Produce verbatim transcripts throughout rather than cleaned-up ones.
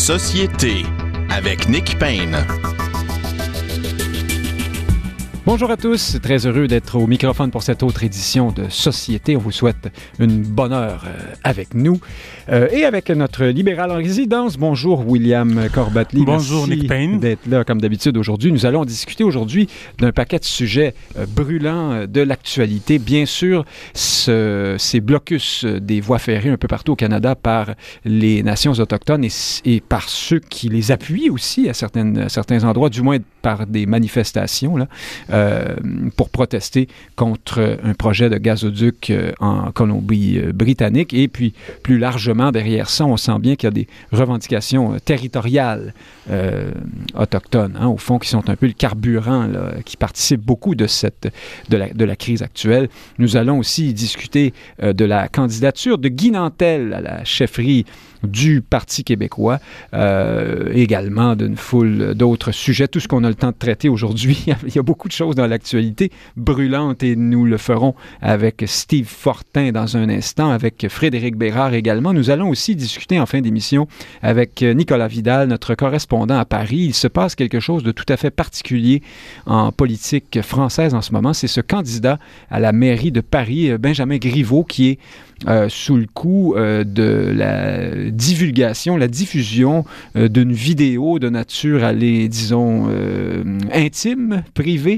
Société avec Nick Payne. Bonjour à tous, très heureux d'être au microphone pour cette autre édition de Société. On vous souhaite une bonne heure euh, avec nous euh, et avec notre libéral en résidence. Bonjour William Corbatli. Bonjour Merci Nick Payne. D'être là comme d'habitude aujourd'hui. Nous allons discuter aujourd'hui d'un paquet de sujets euh, brûlants euh, de l'actualité. Bien sûr, ce, ces blocus des voies ferrées un peu partout au Canada par les nations autochtones et, et par ceux qui les appuient aussi à, certaines, à certains endroits, du moins par des manifestations là. Euh, pour protester contre un projet de gazoduc euh, en Colombie-Britannique. Et puis, plus largement, derrière ça, on sent bien qu'il y a des revendications euh, territoriales euh, autochtones, hein, au fond, qui sont un peu le carburant, là, qui participe beaucoup de, cette, de, la, de la crise actuelle. Nous allons aussi discuter euh, de la candidature de Guy Nantel à la chefferie du Parti québécois, euh, également d'une foule d'autres sujets, tout ce qu'on a le temps de traiter aujourd'hui. Il y a beaucoup de choses dans l'actualité brûlante et nous le ferons avec Steve Fortin dans un instant, avec Frédéric Bérard également. Nous allons aussi discuter en fin d'émission avec Nicolas Vidal, notre correspondant à Paris. Il se passe quelque chose de tout à fait particulier en politique française en ce moment. C'est ce candidat à la mairie de Paris, Benjamin Griveaux, qui est Euh, sous le coup euh, de la divulgation, la diffusion euh, d'une vidéo de nature, allez, disons, euh, intime, privée,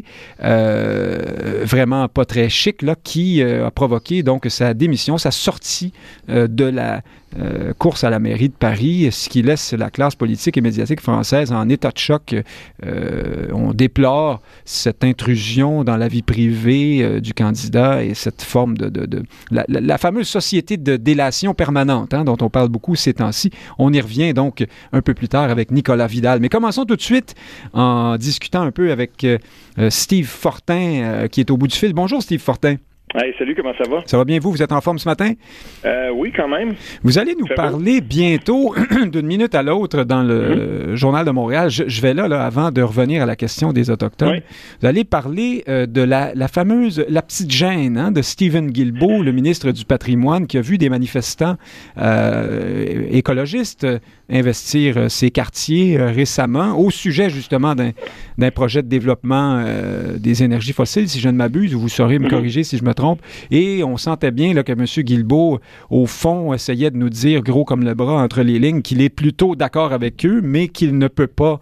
euh, vraiment pas très chic, là, qui euh, a provoqué donc sa démission, sa sortie euh, de la Euh, course à la mairie de Paris, ce qui laisse la classe politique et médiatique française en état de choc. Euh, on déplore cette intrusion dans la vie privée euh, du candidat et cette forme de... de, de la, la, la fameuse société de délation permanente, hein, dont on parle beaucoup ces temps-ci. On y revient donc un peu plus tard avec Nicolas Vidal. Mais commençons tout de suite en discutant un peu avec euh, Steve Fortin, euh, qui est au bout du fil. Bonjour Steve Fortin. Hey, salut, comment ça va? Ça va bien, vous? Vous êtes en forme ce matin? Euh, oui, quand même. Vous allez nous Fais parler beau. bientôt, d'une minute à l'autre, dans le mm-hmm. Journal de Montréal. Je, je vais là, là, avant de revenir à la question des Autochtones. Oui. Vous allez parler euh, de la, la fameuse, la petite gêne hein, de Stephen Guilbeault, le ministre du Patrimoine, qui a vu des manifestants euh, écologistes investir euh, ces quartiers euh, récemment, au sujet justement d'un, d'un projet de développement euh, des énergies fossiles, si je ne m'abuse, vous saurez me corriger si je me trompe. Et on sentait bien là, que M. Guilbeault, au fond, essayait de nous dire, gros comme le bras entre les lignes, qu'il est plutôt d'accord avec eux, mais qu'il ne peut pas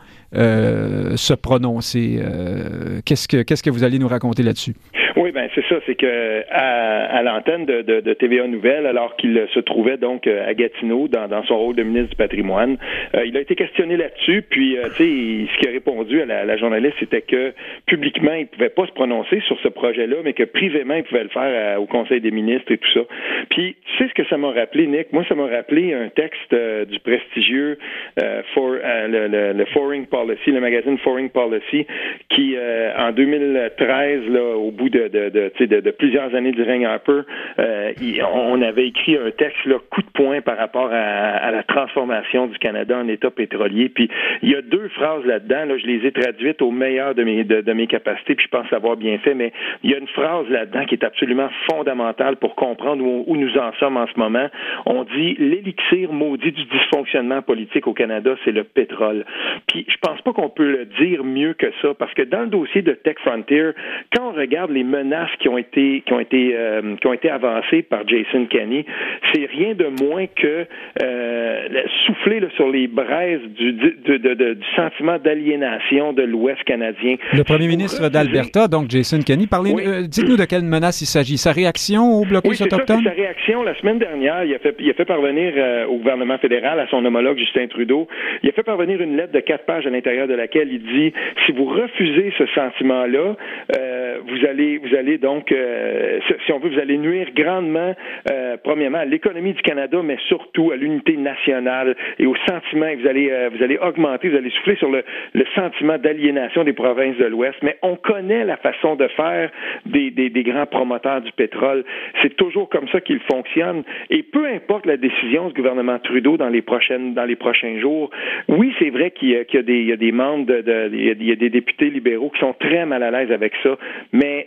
euh, se prononcer. Euh, qu'est-ce que, qu'est-ce que vous allez nous raconter là-dessus? Oui, ben c'est ça, c'est que à, à l'antenne de, de, de T V A Nouvelles, alors qu'il se trouvait donc à Gatineau dans, dans son rôle de ministre du Patrimoine, euh, il a été questionné là-dessus, puis euh, tu sais, ce qu'il a répondu à la, à la journaliste, c'était que publiquement, il pouvait pas se prononcer sur ce projet-là, mais que privément, il pouvait le faire à, au Conseil des ministres et tout ça. Puis, tu sais ce que ça m'a rappelé, Nick? Moi, ça m'a rappelé un texte euh, du prestigieux euh, for, euh, le, le, le Foreign Policy, le magazine Foreign Policy, qui, euh, en deux mille treize, là, au bout de De, de, de, de plusieurs années du règne Harper, euh, on avait écrit un texte là, coup de poing par rapport à, à la transformation du Canada en État pétrolier. Puis il y a deux phrases là-dedans, là, je les ai traduites au meilleur de mes, de, de mes capacités, puis je pense l'avoir bien fait, mais il y a une phrase là-dedans qui est absolument fondamentale pour comprendre où, où nous en sommes en ce moment. On dit « l'élixir maudit du dysfonctionnement politique au Canada, c'est le pétrole ». Puis je pense pas qu'on peut le dire mieux que ça, parce que dans le dossier de Tech Frontier, quand on regarde les menaces qui ont été qui ont été euh, qui ont été avancées par Jason Kenney, c'est rien de moins que euh, souffler là, sur les braises du, de, de, de, du sentiment d'aliénation de l'Ouest canadien. Le premier ministre refuser... d'Alberta, donc Jason Kenney, parlez, oui. euh, dites-nous de quelle menace il s'agit. Sa réaction au blocus oui, autochtone? Ça, sa réaction la semaine dernière, il a fait, il a fait parvenir euh, au gouvernement fédéral, à son homologue Justin Trudeau, il a fait parvenir une lettre de quatre pages à l'intérieur de laquelle il dit si vous refusez ce sentiment-là, euh, vous allez vous allez donc, euh, si on veut, vous allez nuire grandement, euh, premièrement, à l'économie du Canada, mais surtout à l'unité nationale et au sentiment, et vous allez, euh, vous allez augmenter, vous allez souffler sur le, le sentiment d'aliénation des provinces de l'Ouest. Mais on connaît la façon de faire des, des, des grands promoteurs du pétrole. C'est toujours comme ça qu'ils fonctionnent. Et peu importe la décision du gouvernement Trudeau dans les prochaines, dans les prochains jours, oui, c'est vrai qu'il y a, qu'il y a des, il y a des membres, de, de, il y a, il y a des députés libéraux qui sont très mal à l'aise avec ça, mais n'oublions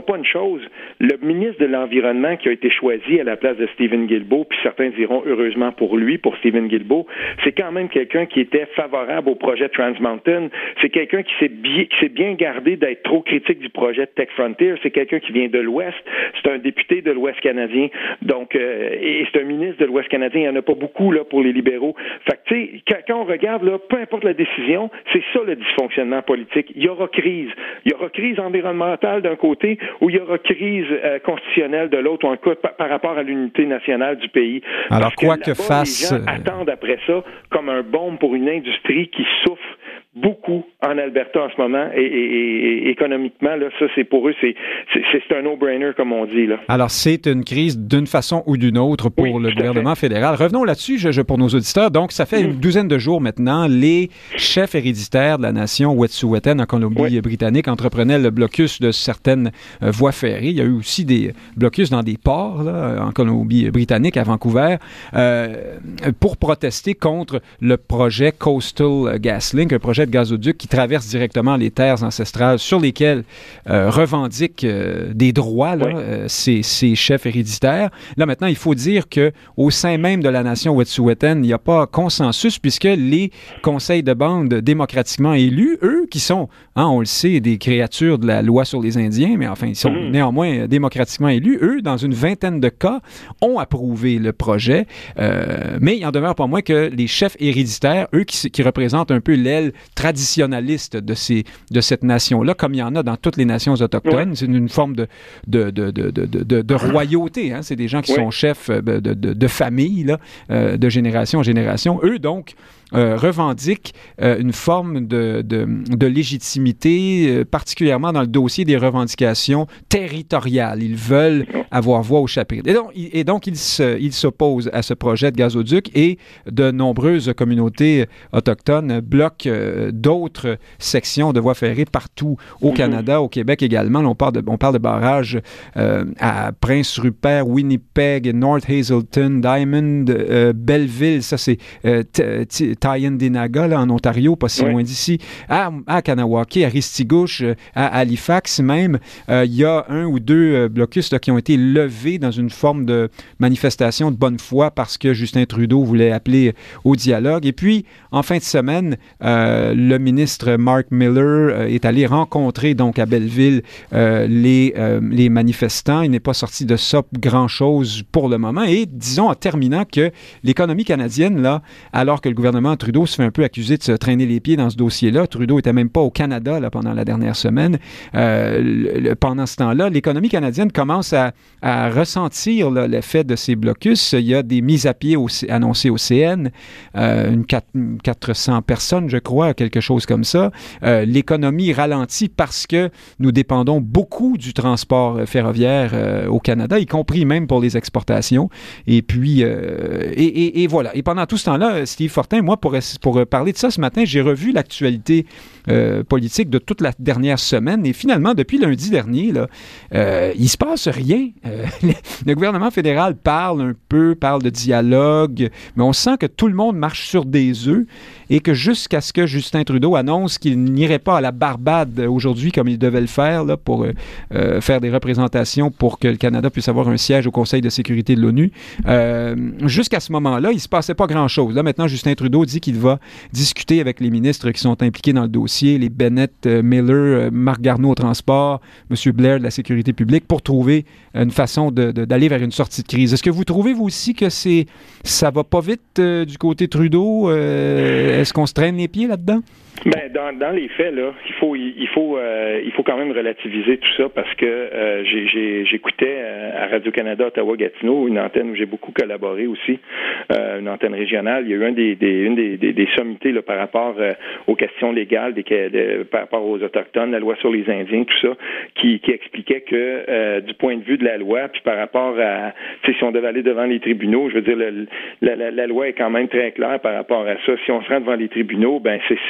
pas une chose, le ministre de l'Environnement qui a été choisi à la place de Stephen Guilbeault, puis certains diront heureusement pour lui, pour Stephen Guilbeault, c'est quand même quelqu'un qui était favorable au projet Trans Mountain. C'est quelqu'un qui s'est bien, qui s'est bien gardé d'être trop critique du projet de Tech Frontier. C'est quelqu'un qui vient de l'Ouest. C'est un député de l'Ouest canadien. Donc, euh, et c'est un ministre de l'Ouest canadien. Il n'y en a pas beaucoup là pour les libéraux. Fait que, tu sais, quand, quand on regarde, là, peu importe la décision, c'est ça le dysfonctionnement politique. Il y aura crise. Il y aura crise environnementale d'un côté ou il y aura crise euh, constitutionnelle de l'autre, ou en cas par, par rapport à l'unité nationale du pays. Alors, Parce quoi que, que fasse... les gens attendent après ça comme un baume pour une industrie qui souffre beaucoup en Alberta en ce moment et, et, et économiquement, là, ça c'est pour eux, c'est, c'est, c'est un no-brainer comme on dit. Là. Alors c'est une crise d'une façon ou d'une autre pour oui, le gouvernement fédéral. Revenons là-dessus je, je, pour nos auditeurs. Donc ça fait mmh. une douzaine de jours maintenant, les chefs héréditaires de la nation Wet'suwet'en en Colombie-Britannique oui. entreprenaient le blocus de certaines euh, voies ferrées. Il y a eu aussi des blocus dans des ports là, en Colombie-Britannique, à Vancouver, euh, pour protester contre le projet Coastal GasLink, un projet de gazoduc qui traverse directement les terres ancestrales sur lesquelles euh, revendiquent euh, des droits là, oui. euh, ces, ces chefs héréditaires. Là, maintenant, il faut dire qu'au sein même de la nation Wet'suwet'en, il n'y a pas consensus puisque les conseils de bande démocratiquement élus, eux, qui sont, hein, on le sait, des créatures de la loi sur les Indiens, mais enfin, ils sont mmh. néanmoins démocratiquement élus, eux, dans une vingtaine de cas, ont approuvé le projet. Euh, mais il en demeure pas moins que les chefs héréditaires, eux, qui, qui représentent un peu l'aile traditionnaliste de, ces, de cette nation-là, comme il y en a dans toutes les nations autochtones. Oui. C'est une, une forme de, de, de, de, de, de, de royauté. Hein? C'est des gens qui oui. sont chefs de, de, de famille, là, euh, de génération en génération. Eux, donc, Euh, revendiquent euh, une forme de, de, de légitimité, euh, particulièrement dans le dossier des revendications territoriales. Ils veulent avoir voix au chapitre. Et donc, et donc ils, se, ils s'opposent à ce projet de gazoduc et de nombreuses communautés autochtones bloquent euh, d'autres sections de voies ferrées partout au Canada, au Québec également. On parle de, on parle de barrages euh, à Prince-Rupert, Winnipeg, North Hazelton, Diamond, euh, Belleville, ça c'est euh, t- t- Tyendinaga, là, en Ontario, pas si oui. loin d'ici, à, à Kanawake, à Ristigouche, à Halifax même. Il euh, y a un ou deux euh, blocus là, qui ont été levés dans une forme de manifestation de bonne foi parce que Justin Trudeau voulait appeler au dialogue. Et puis, en fin de semaine, euh, le ministre Mark Miller euh, est allé rencontrer donc à Belleville euh, les, euh, les manifestants. Il n'est pas sorti de ça grand-chose pour le moment. Et disons en terminant que l'économie canadienne, là, alors que le gouvernement Trudeau se fait un peu accuser de se traîner les pieds dans ce dossier-là. Trudeau était même pas au Canada là, pendant la dernière semaine. Euh, le, pendant ce temps-là, l'économie canadienne commence à, à ressentir là, l'effet de ces blocus. Il y a des mises à pied au, annoncées au C N, euh, une quatre cents personnes, je crois, quelque chose comme ça. Euh, l'économie ralentit parce que nous dépendons beaucoup du transport ferroviaire euh, au Canada, y compris même pour les exportations. Et puis, euh, et, et, et voilà. Et pendant tout ce temps-là, Steve Fortin, moi, pour, pour parler de ça ce matin, j'ai revu l'actualité euh, politique de toute la dernière semaine et finalement, depuis lundi dernier, là, euh, il se passe rien. Euh, le gouvernement fédéral parle un peu, parle de dialogue, mais on sent que tout le monde marche sur des œufs et que jusqu'à ce que Justin Trudeau annonce qu'il n'irait pas à la Barbade aujourd'hui comme il devait le faire là, pour euh, faire des représentations pour que le Canada puisse avoir un siège au Conseil de sécurité de l'ONU, euh, jusqu'à ce moment-là, il ne se passait pas grand-chose. Là, maintenant, Justin Trudeau dit qu'il va discuter avec les ministres qui sont impliqués dans le dossier, les Bennett, euh, Miller, euh, Marc Garneau au transport, M. Blair de la sécurité publique, pour trouver une façon de, de, d'aller vers une sortie de crise. Est-ce que vous trouvez, vous aussi, que c'est ça va pas vite euh, du côté Trudeau? Euh, est-ce qu'on se traîne les pieds là-dedans? Ben dans, dans les faits là, il faut il faut euh, il faut quand même relativiser tout ça parce que euh, j'ai, j'ai j'écoutais à Radio-Canada Ottawa-Gatineau, une antenne où j'ai beaucoup collaboré aussi, euh, une antenne régionale. Il y a eu un des, des une des, des, des sommités là par rapport euh, aux questions légales des de, par rapport aux autochtones, la loi sur les Indiens, tout ça, qui qui expliquait que euh, du point de vue de la loi, puis par rapport à si on devait aller devant les tribunaux, je veux dire le, la, la, la loi est quand même très claire par rapport à ça. Si on se rend devant les tribunaux, ben c'est c'est les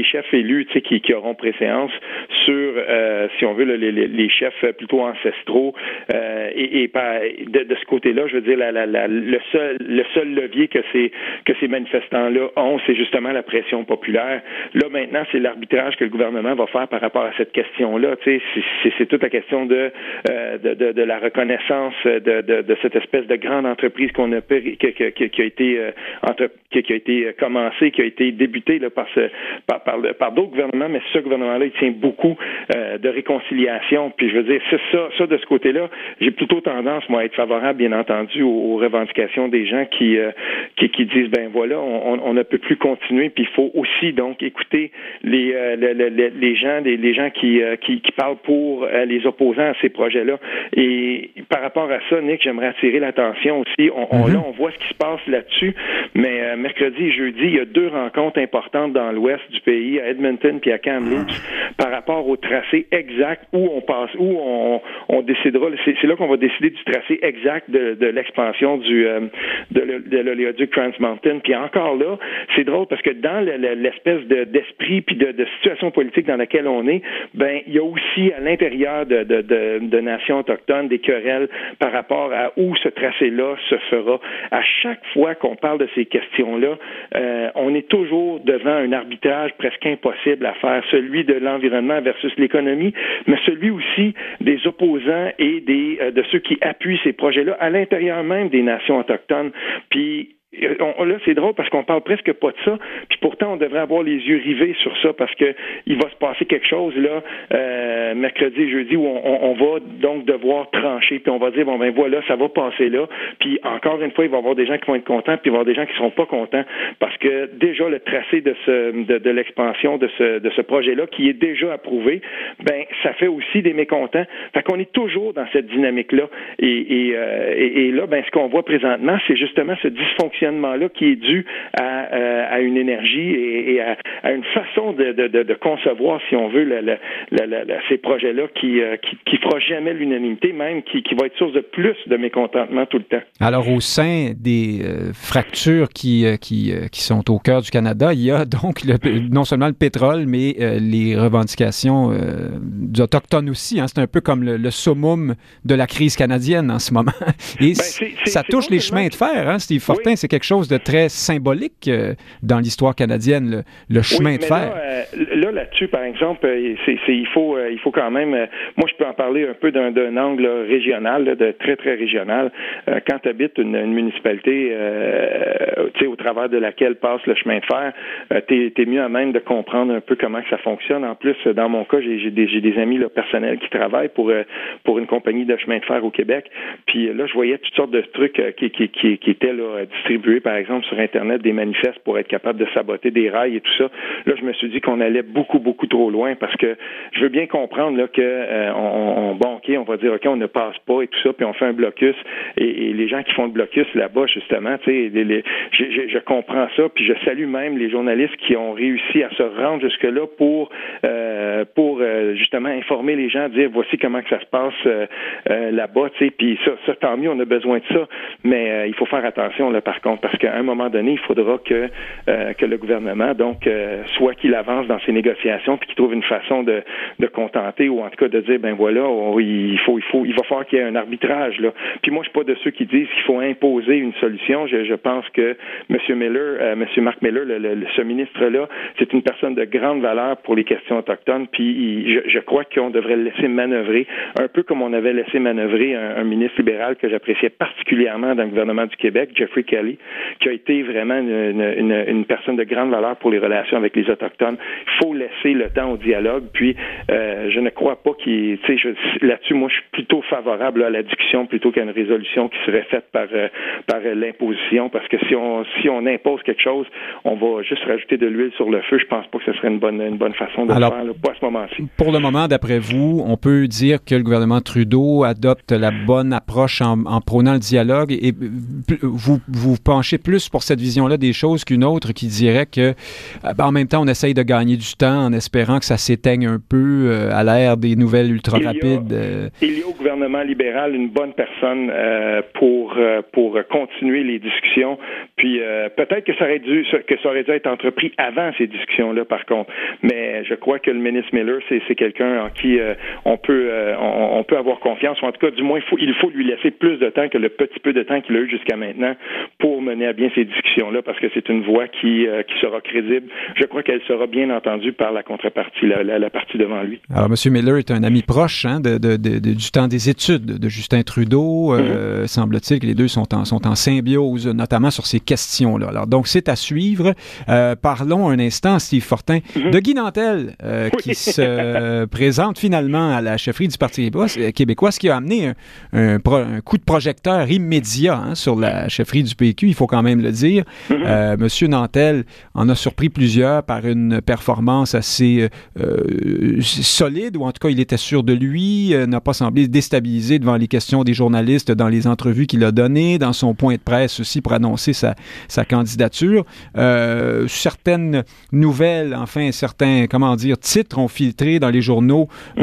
chefs élus, tu sais, qui, qui auront préséance sur, euh, si on veut, le, les, les chefs plutôt ancestraux. Euh, et et par, de, de ce côté-là, je veux dire, la, la, la, le seul le seul levier que ces que ces manifestants-là ont, c'est justement la pression populaire. Là, maintenant, c'est l'arbitrage que le gouvernement va faire par rapport à cette question-là. Tu sais, c'est, c'est, c'est toute la question de, euh, de, de, de la reconnaissance de, de, de cette espèce de grande entreprise qu'on a qui, qui, qui, qui a été euh, entre, qui, qui a été commencée, qui a été débutée là, par, ce, par, par, par d'autres gouvernements, mais ce gouvernement-là, il tient beaucoup euh, de réconciliation. Puis je veux dire, c'est ça, ça de ce côté-là, j'ai plutôt tendance, moi, à être favorable, bien entendu, aux, aux revendications des gens qui, euh, qui, qui disent, ben voilà, on, on ne peut plus continuer, puis il faut aussi donc écouter les, euh, les, les, les gens, les, les gens qui, euh, qui, qui parlent pour euh, les opposants à ces projets-là. Et par rapport à ça, Nick, j'aimerais attirer l'attention aussi. On, on, là, on voit ce qui se passe là-dessus, mais euh, mercredi et jeudi, il y a deux rencontres importantes dans l'ouest du pays, à Edmonton puis à Kamloops, par rapport au tracé exact où on passe, où on, on décidera. C'est, c'est là qu'on va décider du tracé exact de, de l'expansion du euh, de, de l'oléoduc Trans Mountain. Puis encore là, c'est drôle parce que dans le, le, l'espèce de, d'esprit puis de, de situation politique dans laquelle on est, ben il y a aussi à l'intérieur de, de, de, de nations autochtones des querelles par rapport à où ce tracé-là se fera. À chaque fois qu'on parle de ces questions-là, euh, on est toujours devant un arbitrage presque impossible à faire, celui de l'environnement versus l'économie, mais celui aussi des opposants et des euh, de ceux qui appuient ces projets-là à l'intérieur même des nations autochtones. Puis On, là, c'est drôle parce qu'on parle presque pas de ça, puis pourtant on devrait avoir les yeux rivés sur ça parce que il va se passer quelque chose là euh, mercredi et jeudi où on, on, on va donc devoir trancher, puis on va dire bon ben voilà, ça va passer là, puis encore une fois il va y avoir des gens qui vont être contents, puis il va y avoir des gens qui seront pas contents parce que déjà le tracé de ce de, de l'expansion de ce de ce projet-là qui est déjà approuvé, ben ça fait aussi des mécontents. Fait qu'on est toujours dans cette dynamique-là et et, euh, et, et là ben ce qu'on voit présentement, c'est justement ce dysfonctionnement là qui est dû à, euh, à une énergie et, et à, à une façon de, de, de, de concevoir, si on veut, la, la, la, la, la, ces projets-là qui, euh, qui qui fera jamais l'unanimité, même qui, qui va être source de plus de mécontentement tout le temps. Alors, au sein des euh, fractures qui, euh, qui, euh, qui sont au cœur du Canada, il y a donc le, non seulement le pétrole, mais euh, les revendications euh, des Autochtones aussi. Hein. C'est un peu comme le, le summum de la crise canadienne en ce moment. Et ben, c'est, c'est, ça touche c'est les chemins de fer, hein, Steve Fortin. Oui. C'est quelque chose de très symbolique euh, dans l'histoire canadienne, le, le chemin oui, de fer. Là, euh, là, là-dessus, par exemple, c'est, c'est, il, faut, euh, il faut quand même... Euh, moi, je peux en parler un peu d'un, d'un angle là, régional, là, de très, très régional. Euh, quand tu habites une, une municipalité euh, au travers de laquelle passe le chemin de fer, euh, tu es mieux à même de comprendre un peu comment que ça fonctionne. En plus, dans mon cas, j'ai, j'ai, des, j'ai des amis là, personnels qui travaillent pour, euh, pour une compagnie de chemin de fer au Québec. Puis là, je voyais toutes sortes de trucs euh, qui, qui, qui, qui étaient là, distribués, par exemple, sur Internet, des manifestes pour être capable de saboter des rails et tout ça. Là, je me suis dit qu'on allait beaucoup, beaucoup trop loin parce que je veux bien comprendre là, que euh, on, on, bon, OK, on va dire, OK, on ne passe pas et tout ça, puis on fait un blocus. Et, et les gens qui font le blocus là-bas, justement, tu sais, les, les, je, je, je comprends ça, puis je salue même les journalistes qui ont réussi à se rendre jusque-là pour, euh, pour euh, justement informer les gens, dire voici comment que ça se passe euh, euh, là-bas, tu sais, puis ça, ça, tant mieux, on a besoin de ça, mais euh, il faut faire attention, là, par contre, parce qu'à un moment donné, il faudra que, euh, que le gouvernement, donc, euh, soit qu'il avance dans ses négociations, puis qu'il trouve une façon de, de contenter, ou en tout cas de dire, ben voilà, on, il faut, il faut, il va falloir qu'il y ait un arbitrage, là. Puis moi, je suis pas de ceux qui disent qu'il faut imposer une solution. Je, je pense que M. Miller, euh, M. Marc Miller, le, le, ce ministre-là, c'est une personne de grande valeur pour les questions autochtones, puis il, je, je crois qu'on devrait le laisser manœuvrer, un peu comme on avait laissé manœuvrer un, un ministre libéral que j'appréciais particulièrement dans le gouvernement du Québec, Jeffrey Kelly, qui a été vraiment une, une, une personne de grande valeur pour les relations avec les Autochtones. Il faut laisser le temps au dialogue, puis euh, je ne crois pas qu'il... Tu sais, là-dessus, moi, je suis plutôt favorable là, à la discussion plutôt qu'à une résolution qui serait faite par, euh, par euh, l'imposition, parce que si on si on impose quelque chose, on va juste rajouter de l'huile sur le feu. Je pense pas que ce serait une bonne, une bonne façon de Alors, le faire, là, pas à ce moment-ci. Pour le moment, d'après vous, on peut dire que le gouvernement Trudeau adopte la bonne approche en, en prônant le dialogue, et vous, vous pencher plus pour cette vision-là des choses qu'une autre qui dirait que, euh, ben, en même temps, on essaye de gagner du temps en espérant que ça s'éteigne un peu euh, à l'ère des nouvelles ultra-rapides. Euh... Il y a au gouvernement libéral une bonne personne euh, pour euh, pour continuer les discussions. Puis euh, peut-être que ça aurait dû que ça aurait dû être entrepris avant ces discussions-là, par contre. Mais je crois que le ministre Miller, c'est, c'est quelqu'un en qui euh, on peut euh, on, on peut avoir confiance. Ou en tout cas, du moins, il faut, il faut lui laisser plus de temps que le petit peu de temps qu'il a eu jusqu'à maintenant pour mener à bien ces discussions-là, parce que c'est une voix qui euh, qui sera crédible. Je crois qu'elle sera bien entendue par la contrepartie, la, la, la partie devant lui. Alors, M. Miller est un ami proche hein, de, de, de, de, du temps des études de Justin Trudeau. Mm-hmm. Euh, semble-t-il que les deux sont en, sont en symbiose, notamment sur ces questions-là. Alors, donc, c'est à suivre. Euh, parlons un instant, Steve Fortin, mm-hmm. de Guy Nantel, euh, oui. qui se présente finalement à la chefferie du Parti québécois, ce qui a amené un, un, un coup de projecteur immédiat hein, sur la chefferie du P Q, il faut quand même le dire. Mm-hmm. Euh, Monsieur Nantel en a surpris plusieurs par une performance assez euh, solide, ou en tout cas, il était sûr de lui, euh, n'a pas semblé déstabilisé devant les questions des journalistes dans les entrevues qu'il a données, dans son point de presse aussi pour annoncer sa, sa candidature. Euh, certaines nouvelles, enfin, certains, comment dire, titres ont filtré dans les journaux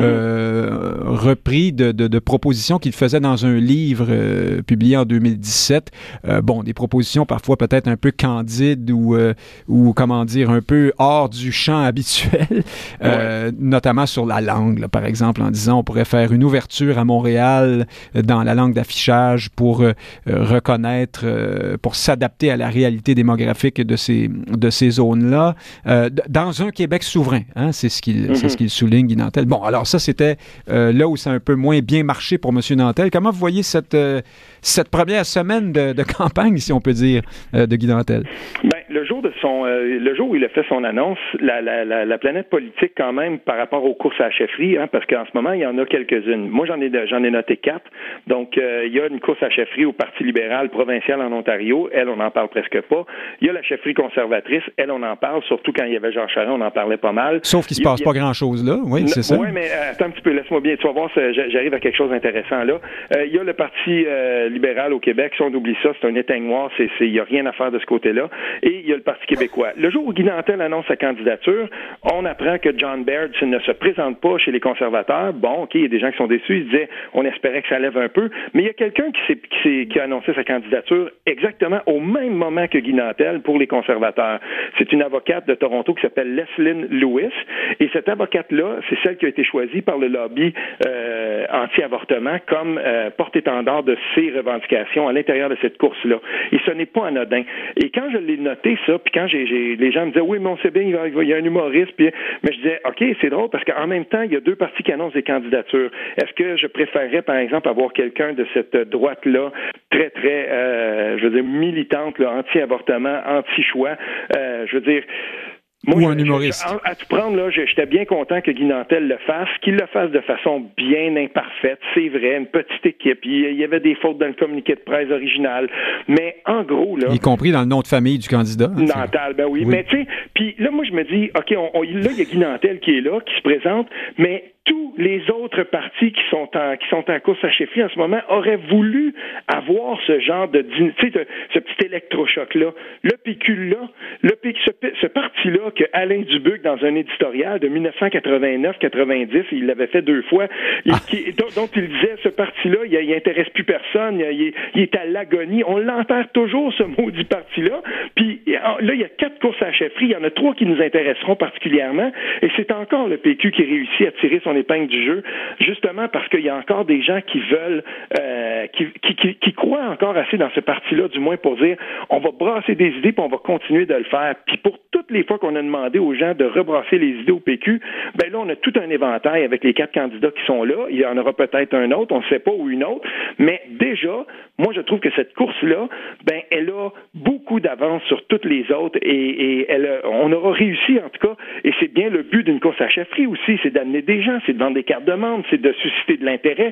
euh, repris de, de, de propositions qu'il faisait dans un livre euh, publié en deux mille dix-sept. Euh, bon, des propositions parfois peut-être un peu candides ou, euh, ou comment dire, un peu hors du champ habituel, euh, ouais. notamment sur la langue, là, par exemple, en disant on pourrait faire une ouverture à Montréal dans la langue d'affichage pour euh, reconnaître, euh, pour s'adapter à la réalité démographique de ces, de ces zones-là, euh, dans un Québec souverain. Hein, c'est ce qu'il, mm-hmm. c'est ce qu'il souligne, Guy Nantel. Bon, alors ça, c'était euh, là où ça a un peu moins bien marché pour M. Nantel. Comment vous voyez cette, euh, cette première semaine de, de campagne, si on peut dire, euh, de Guy Nantel? Ben, le jour de son, euh, le jour où il a fait son annonce, la, la, la, la planète politique quand même par rapport aux courses à la chefferie, hein, parce qu'en ce moment il y en a quelques-unes. Moi j'en ai j'en ai noté quatre. Donc euh, il y a une course à la chefferie au Parti libéral provincial en Ontario. Elle, on n'en parle presque pas. Il y a la chefferie conservatrice. Elle, on en parle, surtout quand il y avait Jean Charest, on en parlait pas mal. Sauf qu'il se passe a, pas grand-chose là. Oui, c'est ça. Oui, mais euh, attends un petit peu, laisse-moi bien. Tu vas voir, j'arrive à quelque chose d'intéressant là. Euh, il y a le Parti euh, libéral au Québec. Si on oublie ça, c'est un éteignoir. C'est, c'est, il n'y a rien à faire de ce côté-là. Et il y a le Parti québécois. Le jour où Guy Nantel annonce sa candidature, on apprend que John Baird ne se présente pas chez les conservateurs. Bon, OK, il y a des gens qui sont déçus. Ils disaient, on espérait que ça lève un peu. Mais il y a quelqu'un qui, s'est, qui, s'est, qui a annoncé sa candidature exactement au même moment que Guy Nantel pour les conservateurs. C'est une avocate de Toronto qui s'appelle Leslyn Lewis. Et cette avocate-là, c'est celle qui a été choisie par le lobby euh, anti-avortement comme euh, porte-étendard de ses revendications à l'intérieur de cette course-là. Et ce n'est pas anodin. Et quand je l'ai noté, ça, puis quand j'ai, j'ai, les gens me disaient, oui, mais on sait bien, il, va, il y a un humoriste, puis, mais je disais, OK, c'est drôle, parce qu'en même temps, il y a deux partis qui annoncent des candidatures. Est-ce que je préférerais, par exemple, avoir quelqu'un de cette droite-là, très, très, euh, je veux dire, militante, là, anti-avortement, anti-choix, euh, je veux dire... Moi, ou un humoriste. Je, je, à, à tout prendre, là, j'étais bien content que Guy Nantel le fasse, qu'il le fasse de façon bien imparfaite. C'est vrai, une petite équipe. Il, il y avait des fautes dans le communiqué de presse original. Mais en gros, là... Y compris dans le nom de famille du candidat. Hein, Nantel, ben oui. oui. Mais tu sais, puis là, moi, je me dis, OK, on, on, là, il y a Guy Nantel qui est là, qui se présente, mais tous les autres partis qui sont en qui sont en course à chefferie en ce moment auraient voulu avoir ce genre de, tu sais, ce, ce petit électrochoc-là. Le P Q là, le P Q, ce, ce parti-là que Alain Dubuc, dans un éditorial de dix-neuf cent quatre-vingt-neuf quatre-vingt-dix, il l'avait fait deux fois, il, ah. qui, dont, dont il disait, ce parti-là, il, il intéresse plus personne, il, il est à l'agonie. On l'enterre toujours, ce maudit parti-là. Puis là, il y a quatre courses à chefferie, il y en a trois qui nous intéresseront particulièrement, et c'est encore le P Q qui réussit à tirer son épingle du jeu, justement parce qu'il y a encore des gens qui veulent, euh, qui, qui, qui, qui croient encore assez dans ce parti-là, du moins pour dire, on va brasser des idées puis on va continuer de le faire. Puis pour toutes les fois qu'on a demandé aux gens de rebrasser les idées au P Q, ben là, on a tout un éventail avec les quatre candidats qui sont là. Il y en aura peut-être un autre, on ne sait pas, ou une autre. Mais déjà, moi, je trouve que cette course-là, ben, elle a beaucoup d'avance sur toutes les autres et, et elle a, on aura réussi, en tout cas, et c'est bien le but d'une course à chefferie aussi, c'est d'amener des gens, c'est de vendre des cartes de membres, c'est de susciter de l'intérêt.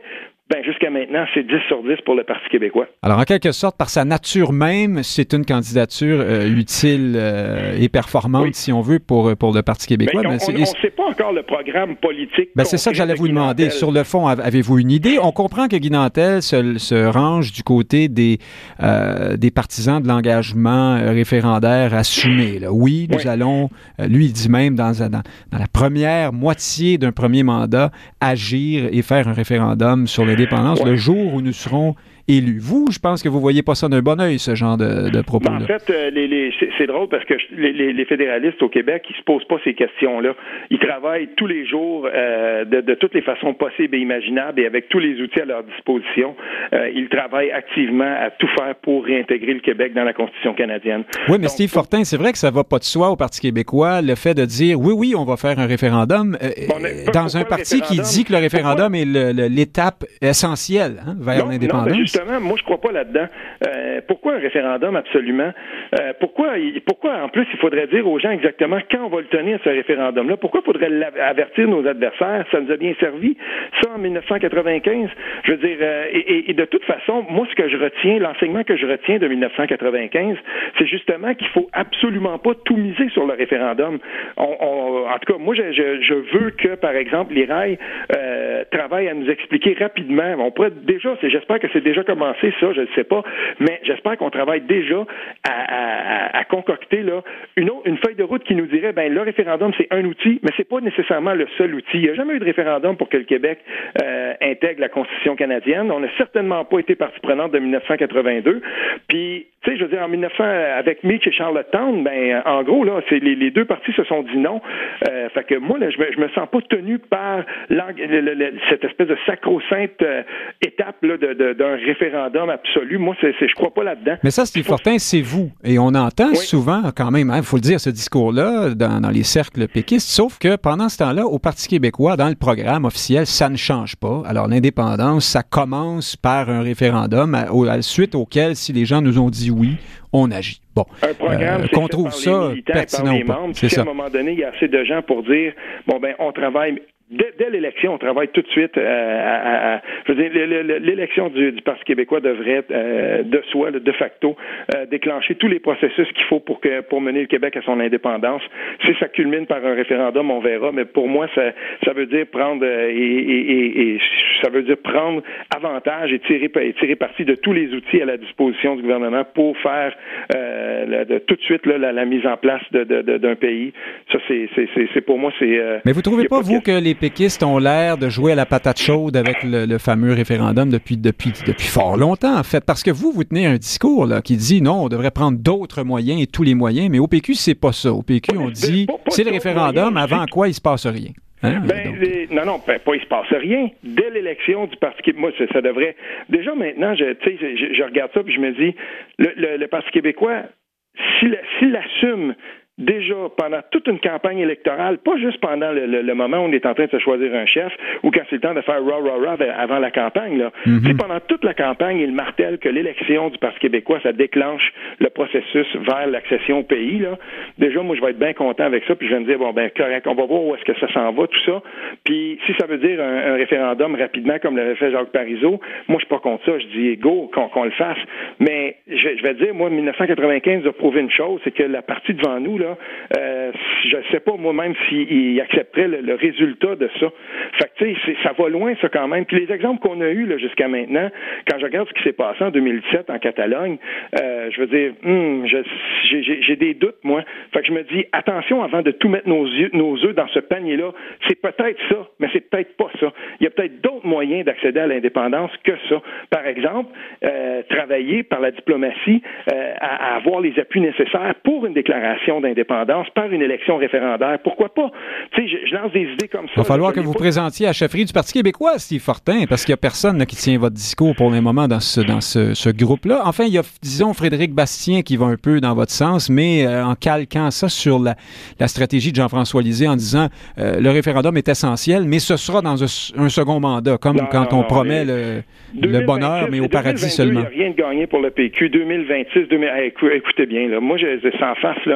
Ben, jusqu'à maintenant, c'est dix sur dix pour le Parti québécois. Alors, en quelque sorte, par sa nature même, c'est une candidature euh, utile euh, et performante, oui. si on veut, pour, pour le Parti québécois. Ben, on ne sait pas encore le programme politique. Ben, c'est ça que j'allais vous demander. Sur le fond, avez-vous une idée? On comprend que Guy Nantel se, se range du côté des, euh, des partisans de l'engagement référendaire assumé. Là. Oui, nous oui. allons, lui, il dit même, dans, dans, dans la première moitié d'un premier mandat, agir et faire un référendum sur le l'indépendance ouais. le jour où nous serons élus. Vous, je pense que vous ne voyez pas ça d'un bon œil, ce genre de, de propos-là. Ben, en fait, euh, les, les, c'est, c'est drôle parce que les, les, les fédéralistes au Québec, ils ne se posent pas ces questions-là. Ils travaillent tous les jours euh, de, de toutes les façons possibles et imaginables et avec tous les outils à leur disposition. Euh, ils travaillent activement à tout faire pour réintégrer le Québec dans la Constitution canadienne. Oui, mais Donc, Steve Fortin, c'est vrai que ça ne va pas de soi au Parti québécois, le fait de dire, oui, oui, on va faire un référendum euh, bon, mais, dans un parti qui dit que le référendum pourquoi? est le, le, l'étape essentielle hein, vers non, l'indépendance. Non, justement, moi, je crois pas là-dedans. Euh, pourquoi un référendum, absolument? Euh, pourquoi, pourquoi, en plus, il faudrait dire aux gens exactement quand on va le tenir, ce référendum-là? Pourquoi il faudrait avertir nos adversaires? Ça nous a bien servi, ça, en dix-neuf cent quatre-vingt-quinze. Je veux dire, euh, et, et de toute façon, moi, ce que je retiens, l'enseignement que je retiens de dix-neuf cent quatre-vingt-quinze, c'est justement qu'il faut absolument pas tout miser sur le référendum. On, on, en tout cas, moi, je, je, je veux que, par exemple, l'I R A I euh, travaille à nous expliquer rapidement. On pourrait déjà, c'est, j'espère que c'est déjà commencé, ça, je ne sais pas, mais j'espère qu'on travaille déjà à, à, à concocter là, une, autre, une feuille de route qui nous dirait, ben le référendum, c'est un outil, mais c'est pas nécessairement le seul outil. Il n'y a jamais eu de référendum pour que le Québec euh, intègre la Constitution canadienne. On n'a certainement pas été partie prenante de dix-neuf cent quatre-vingt-deux. Puis, tu sais, je veux dire, en mille neuf cents, avec Meach et Charlottetown, ben, en gros, là, c'est les, les deux partis se sont dit non. Euh, fait que moi, là, je me, je me sens pas tenu par le, le, le, cette espèce de sacro-sainte euh, étape là, de, de, d'un référendum absolu. Moi, c'est, c'est, je crois pas là-dedans. Mais ça, Steve Fortin, c'est vous. Et on entend oui. souvent, quand même, il hein, faut le dire, ce discours-là dans, dans les cercles péquistes, sauf que pendant ce temps-là, au Parti québécois, dans le programme officiel, ça ne change pas. Alors, l'indépendance, ça commence par un référendum à, à, suite auquel, si les gens nous ont dit oui, on agit. Bon, un programme, euh, qu'on trouve ça pertinent ou pas. Membres, c'est ça. À un moment donné, il y a assez de gens pour dire, bon, ben, on travaille... Dès, dès l'élection, on travaille tout de suite euh, à, à, je veux dire, l'élection du, du Parti québécois devrait, euh, de soi, de facto, euh, déclencher tous les processus qu'il faut pour que pour mener le Québec à son indépendance. Si ça culmine par un référendum, on verra, mais pour moi, ça, ça veut dire prendre euh, et, et, et, et ça veut dire prendre avantage et tirer, et tirer parti de tous les outils à la disposition du gouvernement pour faire euh, la, de, tout de suite là, la, la mise en place de, de, de, d'un pays. Ça, c'est, c'est, c'est, c'est pour moi, c'est... Euh, mais vous trouvez pas, pas, vous, que, que les péquistes ont l'air de jouer à la patate chaude avec le, le fameux référendum depuis, depuis, depuis fort longtemps, en fait. Parce que vous, vous tenez un discours là, qui dit non, on devrait prendre d'autres moyens et tous les moyens, mais au P Q, c'est pas ça. Au P Q, on dit pas, pas, pas c'est le référendum avant quoi il se passe rien. Hein? Ben, les, non, non, ben, pas il se passe rien. Dès l'élection du Parti québécois, moi, ça, ça devrait... Déjà, maintenant, je, je, je regarde ça puis je me dis, le, le, le Parti québécois, s'il, s'il assume déjà pendant toute une campagne électorale, pas juste pendant le, le, le moment où on est en train de se choisir un chef ou quand c'est le temps de faire rah rah rah avant la campagne, là. Mm-hmm. C'est pendant toute la campagne, il martèle que l'élection du Parti québécois, ça déclenche le processus vers l'accession au pays, là. Déjà, moi, je vais être bien content avec ça, puis je vais me dire, bon, ben, correct, on va voir où est-ce que ça s'en va, tout ça. Puis, si ça veut dire un, un référendum rapidement, comme l'avait fait Jacques Parizeau, moi, je suis pas contre ça. Je dis, go, qu'on, qu'on le fasse. Mais, je, je vais dire, moi, dix-neuf cent quatre-vingt-quinze a prouvé une chose, c'est que la partie devant nous, là, Euh, je ne sais pas moi-même s'il accepterait le, le résultat de ça. Fait que, tu sais, ça va loin, ça, quand même. Puis les exemples qu'on a eus là, jusqu'à maintenant, quand je regarde ce qui s'est passé en deux mille dix-sept en Catalogne, euh, je veux dire, hmm, je, j'ai, j'ai, j'ai des doutes, moi. Fait que je me dis, attention, avant de tout mettre nos yeux, nos œufs dans ce panier-là, c'est peut-être ça, mais c'est peut-être pas ça. Il y a peut-être d'autres moyens d'accéder à l'indépendance que ça. Par exemple, euh, travailler par la diplomatie euh, à, à avoir les appuis nécessaires pour une déclaration d'indépendance par une élection référendaire. Pourquoi pas? Tu sais, je, je lance des idées comme ça. Il va falloir que vous pas... présentiez à la chefferie du Parti québécois, Steve Fortin, parce qu'il n'y a personne là, qui tient votre discours pour le moment dans ce, dans ce, ce groupe-là. Enfin, il y a, disons, Frédéric Bastien qui va un peu dans votre sens, mais euh, en calquant ça sur la, la stratégie de Jean-François Lisée en disant euh, le référendum est essentiel, mais ce sera dans un, un second mandat, comme non, quand non, on non, promet le, le bonheur, mais au paradis seulement. Il n'y a rien de gagné pour le P Q. deux mille vingt-six, deux mille... Hey, écoutez bien, là, moi, je, sans face, là, euh,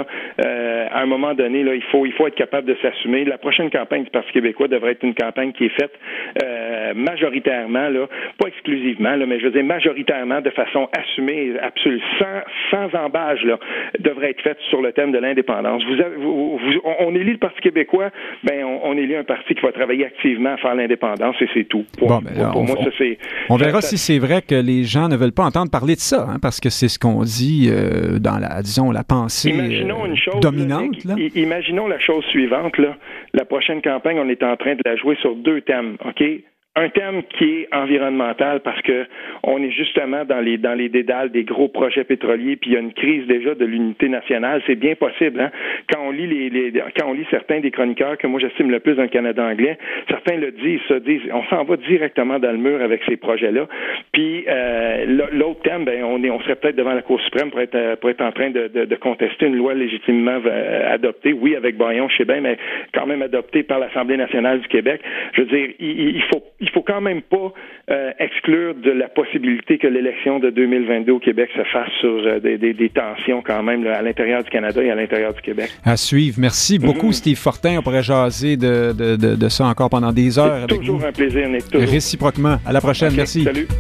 euh, à un moment donné, là, il faut, il faut être capable de s'assumer. La prochaine campagne du Parti québécois devrait être une campagne qui est faite euh, majoritairement, là, pas exclusivement, là, mais je veux dire majoritairement de façon assumée, absolue, sans, sans embâge, là, devrait être faite sur le thème de l'indépendance. Vous, avez, vous, vous on élit le Parti québécois, ben on, on élit un parti qui va travailler activement à faire l'indépendance et c'est tout. Pour, bon, ben, pour, pour on, moi, ça c'est. On verra ça, si c'est vrai que les gens ne veulent pas entendre parler de ça, hein, parce que c'est ce qu'on dit euh, dans la, disons, la pensée imaginons euh, une chose, dominante. Là, là. Imaginons la chose suivante. Là. La prochaine campagne, on est en train de la jouer sur deux thèmes, OK? Un thème qui est environnemental parce que on est justement dans les dans les dédales des gros projets pétroliers, puis il y a une crise déjà de l'unité nationale. C'est bien possible, hein? Quand on lit les, les quand on lit certains des chroniqueurs que moi j'estime le plus dans le Canada anglais, certains le disent, se disent, on s'en va directement dans le mur avec ces projets-là. Puis euh, l'autre thème, ben on est on serait peut-être devant la Cour suprême pour être pour être en train de, de, de contester une loi légitimement euh, adoptée, oui avec Bayon, je sais bien, mais quand même adoptée par l'Assemblée nationale du Québec. Je veux dire, il, il faut il faut quand même pas euh, exclure de la possibilité que l'élection de deux mille vingt-deux au Québec se fasse sur euh, des, des, des tensions quand même là, à l'intérieur du Canada et à l'intérieur du Québec. À suivre. Merci beaucoup, mm-hmm. Steve Fortin. On pourrait jaser de, de, de, de ça encore pendant des heures. C'est avec toujours vous. Un plaisir, Nick. Toujours. Réciproquement. À la prochaine. Okay, merci. Salut.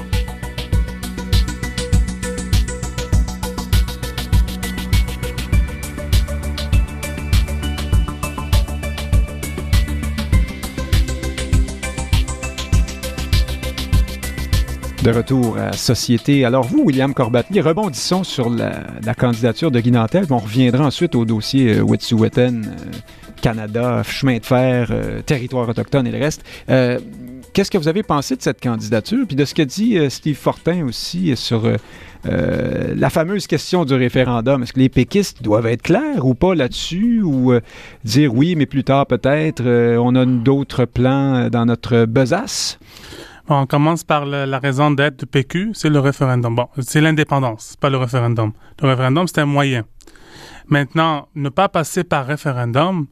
De retour à Société. Alors vous, William Corbatly, rebondissons sur la, la candidature de Guy Nantel. On reviendra ensuite au dossier euh, Wet'suwet'en, euh, Canada, chemin de fer, euh, territoire autochtone et le reste. Euh, qu'est-ce que vous avez pensé de cette candidature? Puis de ce que dit euh, Steve Fortin aussi sur euh, euh, la fameuse question du référendum. Est-ce que les péquistes doivent être clairs ou pas là-dessus? Ou euh, dire oui, mais plus tard peut-être, euh, on a d'autres plans dans notre besace? Bon, on commence par le, la raison d'être du P Q, c'est le référendum. Bon, c'est l'indépendance, pas le référendum. Le référendum, c'est un moyen. Maintenant, ne pas passer par référendum,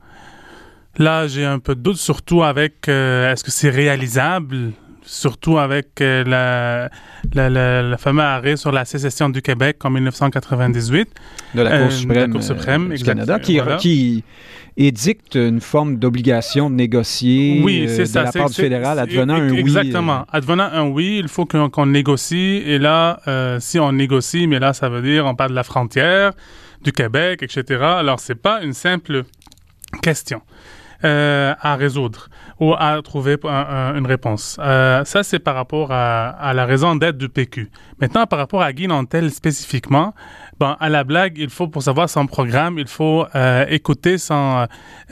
là, j'ai un peu de doute, surtout avec euh, est-ce que c'est réalisable, surtout avec euh, la, la, la, la fameux arrêt sur la sécession du Québec en dix-neuf cent quatre-vingt-dix-huit. De la Cour euh, suprême, de la Cour suprême euh, du Canada, qui, voilà. qui édicte une forme d'obligation de négocier oui, c'est euh, ça, de la c'est, part du fédéral, advenant c'est, un oui. Exactement. Advenant un oui, il faut qu'on, qu'on négocie. Et là, euh, si on négocie, mais là, ça veut dire on parle de la frontière, du Québec, et cetera. Alors, c'est pas une simple question euh, à résoudre ou à trouver un, un, une réponse. Euh, ça, c'est par rapport à, à la raison d'être du P Q. Maintenant, par rapport à Guy Nantel spécifiquement, bon, à la blague, il faut, pour savoir son programme, il faut euh, écouter son,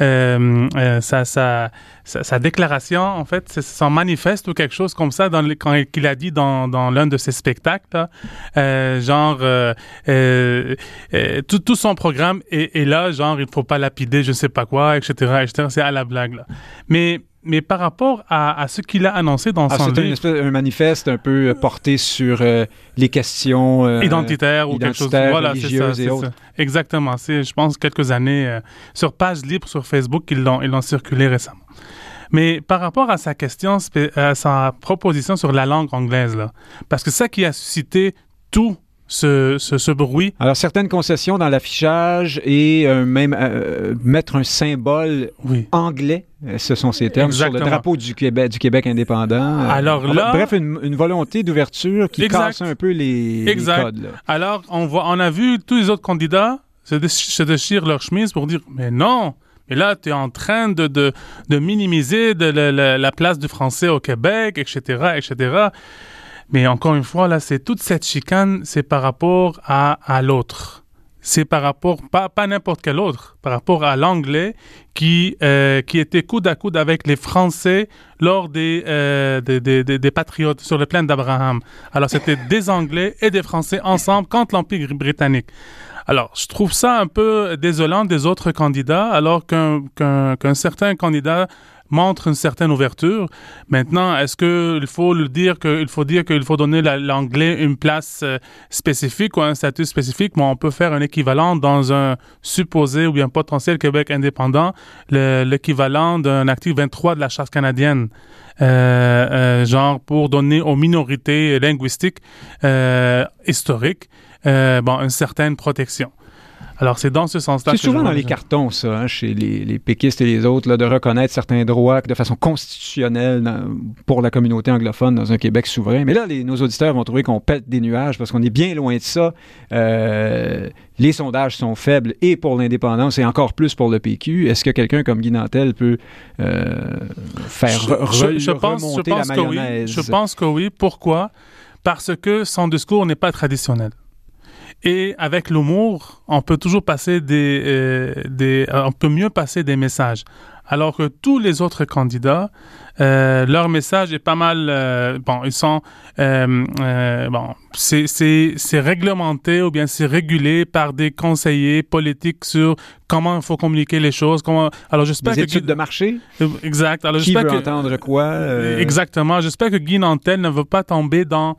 euh, euh, sa, sa, sa, sa déclaration, en fait, c'est son manifeste ou quelque chose comme ça dans le, quand, qu'il a dit dans, dans l'un de ses spectacles, là, euh, genre, euh, euh, euh, tout, tout son programme est, est là, genre, il ne faut pas lapider, je ne sais pas quoi, et cetera, et cetera. C'est à la blague, là. Mais Mais par rapport à, à ce qu'il a annoncé dans ah, son c'est livre... C'est un manifeste un peu porté sur euh, les questions... Euh, identitaires ou quelque chose. Voilà, religieuses c'est ça, et c'est autres. Ça. Exactement. C'est, je pense, quelques années euh, sur Page Libre sur Facebook, ils l'ont, ils l'ont circulé récemment. Mais par rapport à sa question, à sa proposition sur la langue anglaise, là, parce que c'est ça qui a suscité tout Ce, ce, ce bruit. Alors, certaines concessions dans l'affichage et euh, même euh, mettre un symbole oui. anglais, ce sont ces termes, Exactement. Sur le drapeau du Québec, du Québec indépendant. Alors euh, là... Bref, une, une volonté d'ouverture qui exact. Casse un peu les, les codes. Là. Alors, on, voit, on a vu tous les autres candidats se, déch- se déchirent leur chemise pour dire « Mais non !» Mais là, tu es en train de, de, de minimiser de la, la, la place du français au Québec, et cetera, et cetera. Mais encore une fois, là, c'est toute cette chicane, c'est par rapport à, à l'autre. C'est par rapport, pas, pas n'importe quel autre, par rapport à l'anglais qui, euh, qui était coude à coude avec les Français lors des, euh, des, des, des, des Patriotes sur le plaine d'Abraham. Alors, c'était des Anglais et des Français ensemble contre l'Empire britannique. Alors, je trouve ça un peu désolant des autres candidats, alors qu'un, qu'un, qu'un certain candidat montre une certaine ouverture. Maintenant, est-ce qu'il faut le dire que, il faut dire qu'il faut donner la, l'anglais une place euh, spécifique ou un statut spécifique, mais on peut faire un équivalent dans un supposé ou bien potentiel Québec indépendant, le, l'équivalent d'un article vingt-trois de la Charte canadienne, euh, euh, genre pour donner aux minorités linguistiques euh, historiques euh, bon, une certaine protection. Alors, c'est dans ce sens-là c'est que souvent je dans les cartons, ça, hein, chez les, les péquistes et les autres, là, de reconnaître certains droits de façon constitutionnelle dans, pour la communauté anglophone dans un Québec souverain. Mais là, les, nos auditeurs vont trouver qu'on pète des nuages parce qu'on est bien loin de ça. Euh, les sondages sont faibles et pour l'indépendance et encore plus pour le P Q. Est-ce que quelqu'un comme Guy Nantel peut euh, faire je, re, je, je pense, remonter je pense la que mayonnaise? Oui. Je pense que oui. Pourquoi? Parce que son discours n'est pas traditionnel. Et avec l'humour, on peut toujours passer des, euh, des euh, on peut mieux passer des messages. Alors que tous les autres candidats, euh, leur message est pas mal, euh, bon, ils sont, euh, euh, bon, c'est, c'est, c'est réglementé ou bien c'est régulé par des conseillers politiques sur comment il faut communiquer les choses. Comment, alors j'espère des que études Guy, de marché. Exact. Alors qui j'espère veut que, entendre quoi euh... Exactement. J'espère que Guy Nantel ne veut pas tomber dans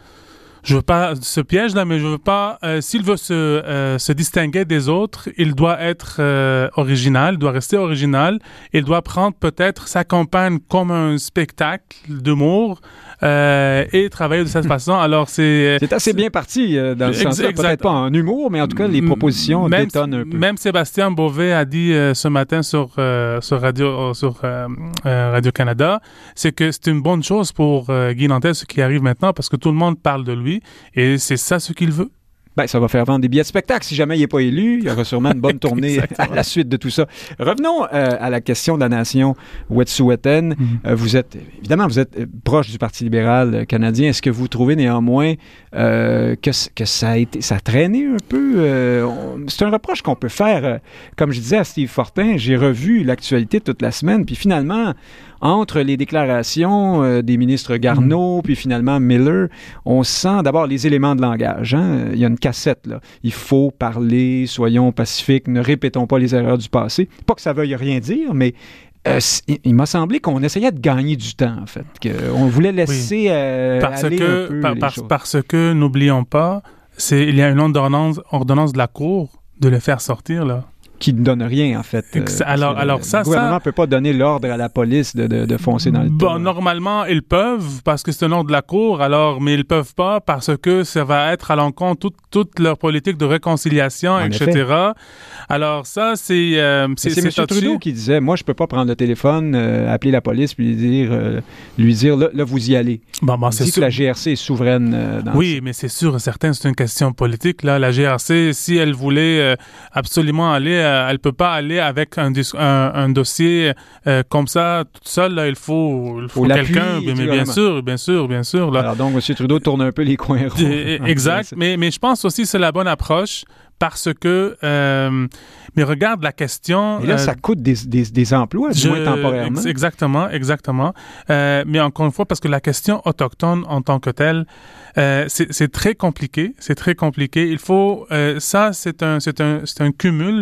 Je veux pas ce piège-là, mais je veux pas. Euh, s'il veut se, euh, se distinguer des autres, il doit être euh, original, il doit rester original. Il doit prendre peut-être sa campagne comme un spectacle d'humour euh, et travailler de cette façon. Alors c'est. C'est assez bien parti euh, dans ce sens-là. Peut-être pas en humour, mais en tout cas les propositions même, détonnent un peu. Même Sébastien Beauvais a dit euh, ce matin sur euh, sur radio sur euh, euh, Radio-Canada, c'est que c'est une bonne chose pour euh, Guy Nantel ce qui arrive maintenant parce que tout le monde parle de lui. Et c'est ça ce qu'il veut. Ben, ça va faire vendre des billets de spectacle. Si jamais il n'est pas élu, il y aura sûrement une bonne tournée à la suite de tout ça. Revenons euh, à la question de la nation wet'suwet'en. Mm-hmm. Euh, vous êtes, évidemment, vous êtes proche du Parti libéral canadien. Est-ce que vous trouvez néanmoins euh, que, que ça a été, ça a traîné un peu? Euh, on, c'est un reproche qu'on peut faire. Euh, comme je disais à Steve Fortin, j'ai revu l'actualité toute la semaine, puis finalement, entre les déclarations euh, des ministres Garneau, mmh. puis finalement Miller, on sent d'abord les éléments de langage. Hein? Il y a une cassette, là. Il faut parler, soyons pacifiques, ne répétons pas les erreurs du passé. Pas que ça veuille rien dire, mais euh, il m'a semblé qu'on essayait de gagner du temps, en fait. Qu'on voulait laisser oui. euh, parce aller que, un peu par, les par, choses. Parce que, n'oublions pas, c'est, il y a une ordonnance, ordonnance de la Cour de le faire sortir, là. Qui ne donne rien, en fait. Euh, alors, le, alors ça, le gouvernement ne ça... peut pas donner l'ordre à la police de, de, de foncer dans le bon, tas. Normalement, ils peuvent, parce que c'est un ordre de la Cour, alors, mais ils peuvent pas parce que ça va être à l'encontre toute, toute leur politique de réconciliation, en et cetera. Effet. Alors ça, c'est... Euh, c'est c'est, c'est M. Trudeau qui disait, moi, je peux pas prendre le téléphone, euh, appeler la police, puis lui dire, euh, lui dire là, là, vous y allez. Bon, bon, Il c'est dit sûr. que la G R C est souveraine euh, dans Oui, ça. mais c'est sûr et certain, c'est une question politique. Là, la G R C, si elle voulait euh, absolument aller, euh, elle peut pas aller avec un, un, un dossier euh, comme ça, toute seule, là, il faut, il faut, faut quelqu'un, mais, mais bien sûr, bien sûr, bien sûr. Là. Alors donc, M. Trudeau tourne un peu les coins ronds. Exact, mais, mais je pense aussi que c'est la bonne approche parce que, euh, mais regarde la question... Et là, euh, ça coûte des, des, des emplois, du je, moins temporairement. Exactement, exactement. Euh, mais encore une fois, parce que la question autochtone en tant que telle, euh, c'est, c'est très compliqué, c'est très compliqué. Il faut... Euh, ça, c'est un, c'est un, c'est un cumul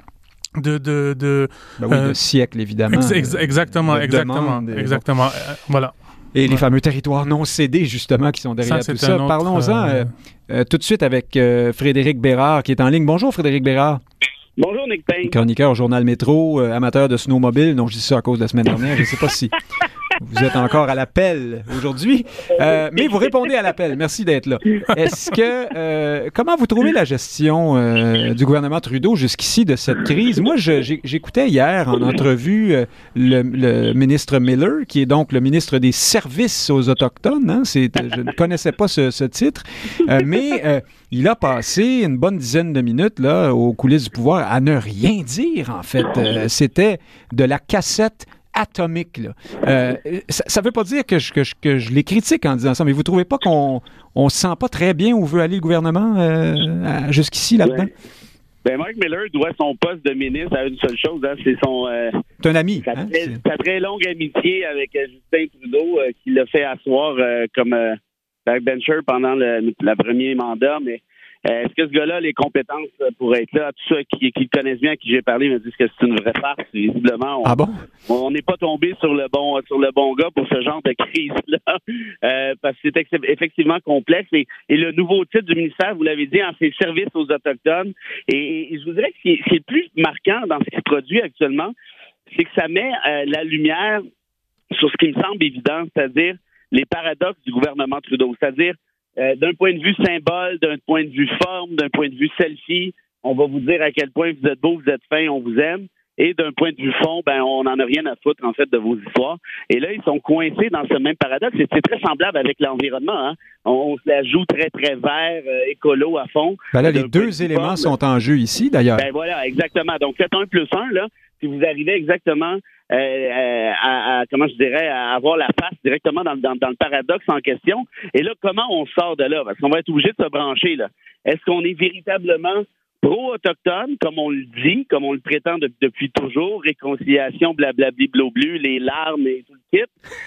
de de de, ben oui, euh, de siècles évidemment ex- ex- exactement de exactement et exactement euh, voilà et ouais. les fameux territoires non cédés justement qui sont derrière ça, tout ça. Autre, Parlons-en euh, euh, tout de suite avec euh, Frédéric Bérard qui est en ligne. Bonjour Frédéric Bérard. Bonjour Nick Payne. Chroniqueur au Journal Métro, euh, amateur de snowmobile. Non, je dis ça à cause de la semaine dernière. Je ne sais pas si vous êtes encore à l'appel aujourd'hui, euh, mais vous répondez à l'appel. Merci d'être là. Est-ce que euh, comment vous trouvez la gestion euh, du gouvernement Trudeau jusqu'ici de cette crise? Moi, je, j'ai, j'écoutais hier en entrevue euh, le, le ministre Miller, qui est donc le ministre des Services aux Autochtones. Hein? C'est, je ne connaissais pas ce, ce titre, euh, mais euh, il a passé une bonne dizaine de minutes là aux coulisses du pouvoir à ne rien dire. En fait, euh, c'était de la cassette atomique. Là. Euh, ça ne veut pas dire que je, que, je, que je les critique en disant ça, mais vous ne trouvez pas qu'on ne se sent pas très bien où veut aller le gouvernement euh, à, jusqu'ici là-dedans? Ouais. Ben Mark Miller doit son poste de ministre à une seule chose, hein, c'est son... Euh, c'est un ami. Sa, hein, très, sa très longue amitié avec euh, Justin Trudeau euh, qui l'a fait asseoir euh, comme euh, backbencher pendant le, le premier mandat, mais Euh, est-ce que ce gars-là a les compétences pour être là? Tous ceux qui, qui le connaissent bien, à qui j'ai parlé, me disent que c'est une vraie farce. Visiblement, on, ah bon? on n'est pas tombé sur le bon sur le bon gars pour ce genre de crise-là, euh, parce que c'est ex- effectivement complexe. Et, et le nouveau titre du ministère, vous l'avez dit, en ses services aux Autochtones. Et, et je vous dirais que ce qui est, ce qui est le plus marquant dans ce qui se produit actuellement, c'est que ça met euh, la lumière sur ce qui me semble évident, c'est-à-dire les paradoxes du gouvernement Trudeau, c'est-à-dire Euh, d'un point de vue symbole, d'un point de vue forme, d'un point de vue selfie, on va vous dire à quel point vous êtes beau, vous êtes fin, on vous aime. Et d'un point de vue fond, ben on n'en a rien à foutre, en fait, de vos histoires. Et là, ils sont coincés dans ce même paradoxe. C'est, c'est très semblable avec l'environnement. Hein? On, on se la joue très, très vert, euh, écolo à fond. Ben là, les deux éléments fond, sont en jeu ici, d'ailleurs. Ben voilà, exactement. Donc, faites un plus un, là, si vous arrivez exactement euh, à, à, comment je dirais, à avoir la face directement dans, dans, dans le paradoxe en question. Et là, comment on sort de là? Parce qu'on va être obligé de se brancher, là. Est-ce qu'on est véritablement pro-autochtone, comme on le dit, comme on le prétend de, depuis toujours, réconciliation, blablabli, bleu, les larmes et tout le kit,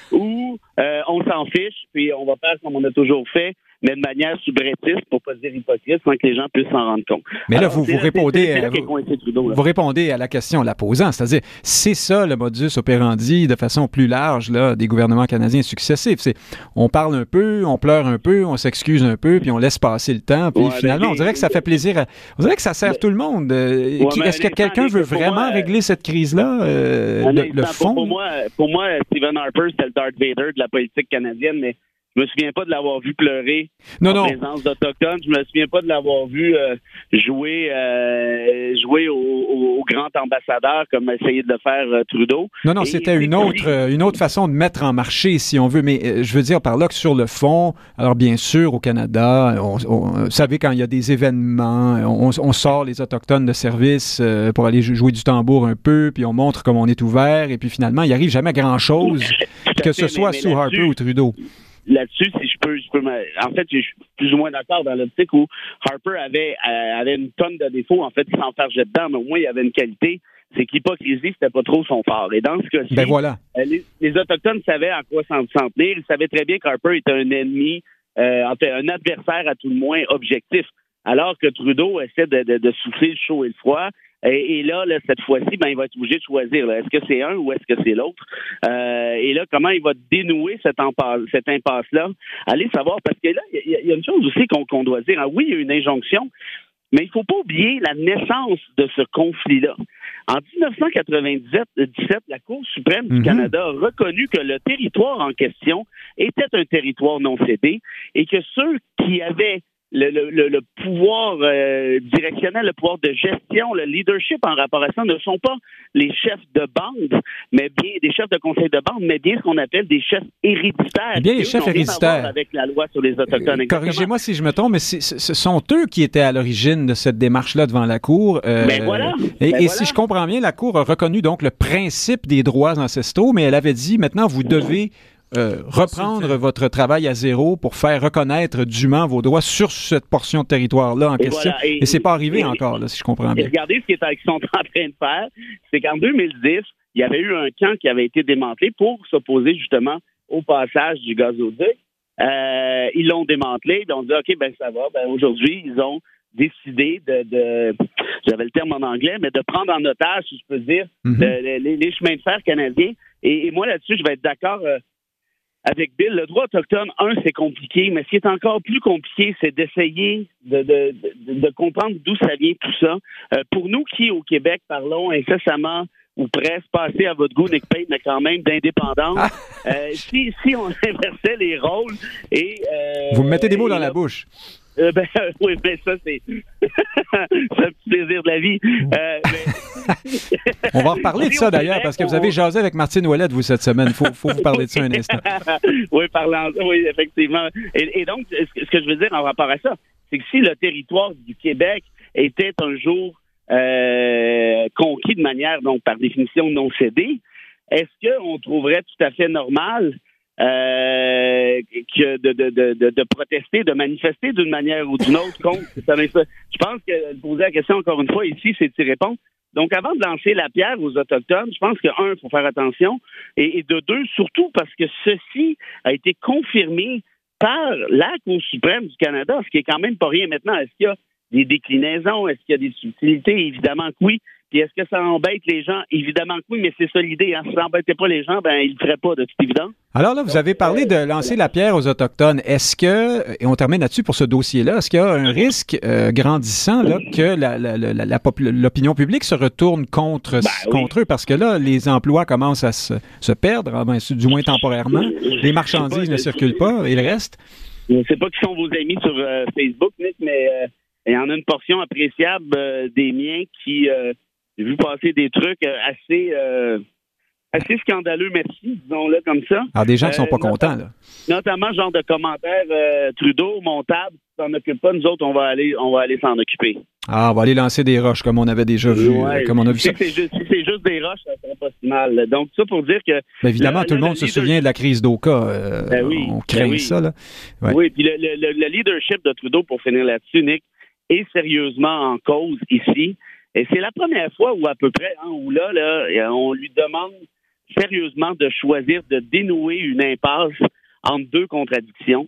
ou euh, on s'en fiche, puis on va faire comme on a toujours fait, mais de manière subrettiste, pour pas dire hypocrite, sans que les gens puissent s'en rendre compte. Mais là, Alors, vous, vous, là, répondez, c'est, c'est à, vous, Trudeau, vous répondez à la question en la posant, c'est-à-dire, c'est ça le modus operandi de façon plus large là, des gouvernements canadiens successifs. C'est, on parle un peu, on pleure un peu, on s'excuse un peu, puis on laisse passer le temps, puis ouais, finalement, on dirait que ça fait plaisir à, on dirait que ça sert mais, tout le monde. Euh, ouais, est-ce que quelqu'un veut vraiment moi, régler cette crise-là, euh, le, le fond? Pour, pour, moi, pour moi, Stephen Harper, c'était le Darth Vader de la politique canadienne, mais je me souviens pas de l'avoir vu pleurer non, en non. présence d'Autochtones. Je me souviens pas de l'avoir vu euh, jouer euh, jouer au, au, au grand ambassadeur comme essayé de le faire euh, Trudeau. Non, non, et, c'était une autre, euh, une autre façon de mettre en marché, si on veut. Mais euh, je veux dire par là que sur le fond, alors bien sûr, au Canada, on, on, vous savez, quand il y a des événements, on, on sort les Autochtones de service euh, pour aller jouer du tambour un peu, puis on montre comme on est ouvert, et puis finalement, il arrive jamais grand-chose, que ce soit mais, mais sous Harper ou Trudeau. Là-dessus, si je peux, je peux en fait, je suis plus ou moins d'accord dans l'optique où Harper avait, avait une tonne de défauts, en fait, il s'enfargeait dedans, mais au moins, il avait une qualité, c'est que l'hypocrisie, c'était pas trop son fort. Et dans ce cas-ci, ben voilà. les, les Autochtones savaient à quoi s'en, s'en tenir, ils savaient très bien qu'Harper était un ennemi, euh, en fait, un adversaire à tout le moins objectif, alors que Trudeau essaie de, de, de souffler le chaud et le froid. Et, et là, là, cette fois-ci, ben, il va être obligé de choisir. Là. Est-ce que c'est un ou est-ce que c'est l'autre? Euh, et là, comment il va dénouer cette, impasse, cette impasse-là? Allez savoir, parce que là, il y, y a une chose aussi qu'on, qu'on doit dire. Ah, oui, il y a une injonction, mais il ne faut pas oublier la naissance de ce conflit-là. En dix-neuf cent quatre-vingt-dix-sept, la Cour suprême du mm-hmm. Canada a reconnu que le territoire en question était un territoire non cédé et que ceux qui avaient Le, le, le pouvoir euh, directionnel, le pouvoir de gestion, le leadership en rapport à ça ne sont pas les chefs de bande, mais bien des chefs de conseil de bande, mais bien ce qu'on appelle des chefs héréditaires. Bien les chefs héréditaires. Avec la loi sur les Autochtones. Euh, corrigez-moi si je me trompe, mais c'est, ce sont eux qui étaient à l'origine de cette démarche-là devant la Cour. Euh, ben voilà. Et, ben et voilà. si je comprends bien, la Cour a reconnu donc le principe des droits ancestraux, mais elle avait dit maintenant vous devez Euh, reprendre votre travail à zéro pour faire reconnaître dûment vos droits sur cette portion de territoire-là en et question. Voilà, et, et c'est pas arrivé et, encore, là, si je comprends bien. Et regardez ce qu'ils sont en train de faire, c'est qu'en deux mille dix, il y avait eu un camp qui avait été démantelé pour s'opposer justement au passage du gazoduc. Euh, ils l'ont démantelé, ils ont dit, OK, ben ça va. Ben aujourd'hui, ils ont décidé de, de, j'avais le terme en anglais, mais de prendre en otage, si je peux dire, mm-hmm. le, les, les chemins de fer canadiens. Et, et moi, là-dessus, je vais être d'accord euh, avec Bill. Le droit autochtone, un, c'est compliqué, mais ce qui est encore plus compliqué, c'est d'essayer de, de, de, de comprendre d'où ça vient tout ça. Euh, pour nous qui, au Québec, parlons incessamment ou presque, passer à votre goût, Nick Payne, mais quand même d'indépendance, ah. euh, si, si on inversait les rôles et... Euh, Vous me mettez des mots dans là, la bouche. Euh, ben, oui, mais ça, c'est, c'est un petit plaisir de la vie. Euh, mais... On va en reparler de ça, d'ailleurs, parce que vous avez jasé avec Martine Ouellette, vous, cette semaine. Il faut, faut vous parler de ça un instant. Oui, parlant oui, effectivement. Et, et donc, ce que je veux dire en rapport à ça, c'est que si le territoire du Québec était un jour euh, conquis de manière, donc, par définition, non cédée, est-ce qu'on trouverait tout à fait normal Euh, que de, de, de, de, de protester, de manifester d'une manière ou d'une autre contre ça? Je pense que poser la question encore une fois ici, c'est d'y répondre. Donc, avant de lancer la pierre aux Autochtones, je pense que, un, il faut faire attention, et, et de deux, surtout parce que ceci a été confirmé par la Cour suprême du Canada, ce qui est quand même pas rien maintenant. Est-ce qu'il y a des déclinaisons? Est-ce qu'il y a des subtilités? Évidemment que oui. Puis est-ce que ça embête les gens? Évidemment que oui, mais c'est ça l'idée. Hein? Si ça n'embêtait pas les gens, ben ils le feraient pas, de toute évidence. Alors là, vous avez parlé de lancer la pierre aux Autochtones. Est-ce que, et on termine là-dessus pour ce dossier-là, est-ce qu'il y a un risque euh, grandissant là, que la, la, la, la, la, l'opinion publique se retourne contre, ben, contre oui. eux? Parce que là, les emplois commencent à se, se perdre, ben, du moins temporairement. Les marchandises pas, ne circulent pas et le reste? Je ne sais pas qui sont vos amis sur euh, Facebook, Nick, mais... Euh... il y en a une portion appréciable euh, des miens qui euh, j'ai vu passer des trucs euh, assez euh, assez scandaleux, merci, disons-le comme ça. Alors, des gens qui sont pas euh, contents, là. Notamment, genre de commentaires, euh, Trudeau, montable, tu t'en occupes pas, nous autres, on va aller, on va aller s'en occuper. Ah, on va aller lancer des roches, comme on avait déjà vu, Ouais, euh, comme on a vu si ça. C'est juste, si c'est juste des roches, ça serait pas si mal. Donc, ça pour dire que... Ben, évidemment, le, tout le, le monde se leader... souvient de la crise d'Oka. Euh, ben oui, on craint ben oui. ça, là. Ouais. Oui, puis le, le, le leadership de Trudeau, pour finir là-dessus, Nick, est sérieusement en cause ici. Et c'est la première fois où à peu près, hein, où là, là, on lui demande sérieusement de choisir de dénouer une impasse entre deux contradictions.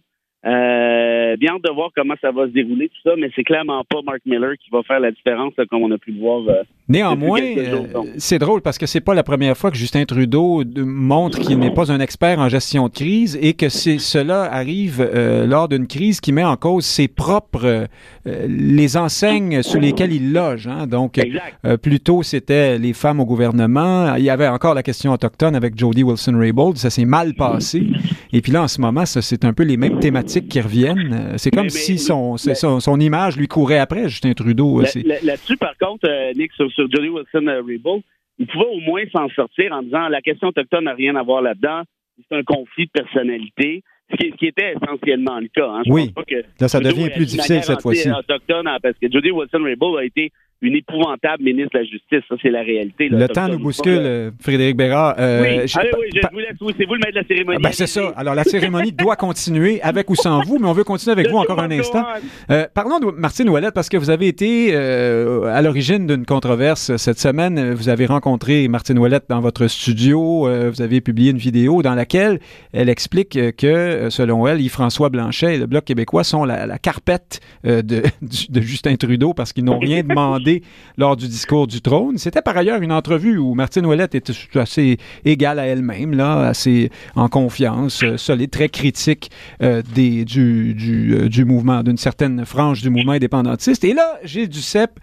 Euh, bien hâte de voir comment ça va se dérouler, tout ça, mais c'est clairement pas Mark Miller qui va faire la différence, là, comme on a pu le voir. Euh, Néanmoins, euh, c'est drôle parce que c'est pas la première fois que Justin Trudeau montre qu'il n'est pas un expert en gestion de crise et que c'est, cela arrive euh, lors d'une crise qui met en cause ses propres euh, les enseignes sous lesquelles il loge. Hein. Donc, euh, plus tôt, c'était les femmes au gouvernement. Il y avait encore la question autochtone avec Jody Wilson-Raybould. Ça s'est mal passé. Et puis là, en ce moment, ça, c'est un peu les mêmes thématiques qui reviennent. C'est comme mais, si mais, son, mais, son, son image lui courait après, Justin Trudeau. Là, là, là-dessus, par contre, euh, Nick, sur, sur Jody Wilson-Raybould, il pouvait au moins s'en sortir en disant la question autochtone n'a rien à voir là-dedans. C'est un conflit de personnalité. Ce qui, ce qui était essentiellement le cas. Hein. Je oui, pense pas que là, ça devient plus difficile cette fois-ci. Autochtone, parce que Jody Wilson-Raybould a été une épouvantable ministre de la Justice. Ça, c'est la réalité. Là, le temps nous bouscule, euh, Frédéric Bérard. Euh, oui, allez, oui, je vous laisse. Oui, c'est vous le maître de la cérémonie. Ben, c'est ça. Alors, la cérémonie doit continuer avec ou sans vous, mais on veut continuer avec vous encore un instant. Euh, parlons de Martine Ouellette, parce que vous avez été euh, à l'origine d'une controverse cette semaine. Vous avez rencontré Martine Ouellette dans votre studio. Euh, vous avez publié une vidéo dans laquelle elle explique que, selon elle, Yves-François Blanchet et le Bloc québécois sont la, la carpette euh, de, de Justin Trudeau parce qu'ils n'ont rien demandé lors du discours du trône. C'était par ailleurs une entrevue où Martine Ouellette était assez égale à elle-même, là, assez en confiance, euh, solide, très critique euh, des, du, du, euh, du mouvement, d'une certaine frange du mouvement indépendantiste. Et là, Gilles Duceppe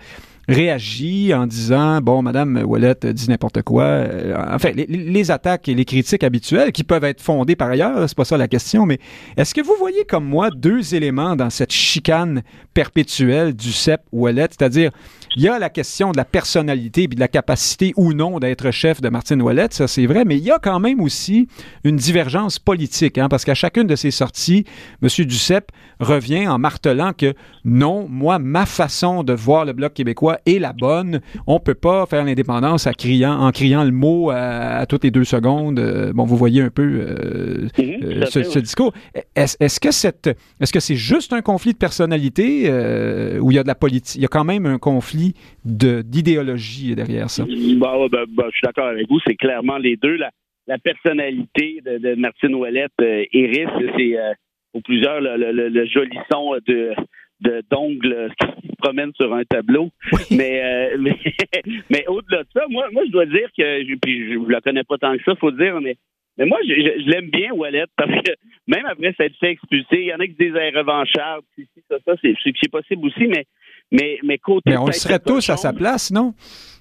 réagit en disant, bon, Madame Ouellette dit n'importe quoi. Euh, enfin, les, les attaques et les critiques habituelles qui peuvent être fondées par ailleurs, c'est pas ça la question, mais est-ce que vous voyez comme moi deux éléments dans cette chicane perpétuelle Duceppe-Ouellette, c'est-à-dire il y a la question de la personnalité et de la capacité ou non d'être chef de Martine Ouellette, ça c'est vrai, mais il y a quand même aussi une divergence politique, hein, parce qu'à chacune de ses sorties, M. Duceppe revient en martelant que non, moi, ma façon de voir le Bloc québécois est la bonne. On peut pas faire l'indépendance à criant, en criant le mot à, à toutes les deux secondes. Euh, bon, vous voyez un peu euh, mmh, euh, ce, fait, ce ouais. discours. Est-ce, est-ce que cette, est-ce que c'est juste un conflit de personnalité euh, où il y a de la politique, il y a quand même un conflit De, d'idéologie derrière ça? Bah, bah, bah, je suis d'accord avec vous, c'est clairement les deux. La, la personnalité de, de Martine Ouellette euh, hérisse, c'est euh, pour plusieurs le, le, le joli son de, de d'ongles qui se promènent sur un tableau. Oui. Mais, euh, mais, mais au-delà de ça, moi, moi je dois dire que, puis je ne la connais pas tant que ça, faut dire, mais Mais moi, je, je, je l'aime bien, Ouellette, parce que même après s'être fait expulser, il y en a qui disent elle est revancharde, si, si, ça, ça, c'est, c'est possible aussi, mais, mais, mais côté. Mais on le serait tous cochon, à sa place, non?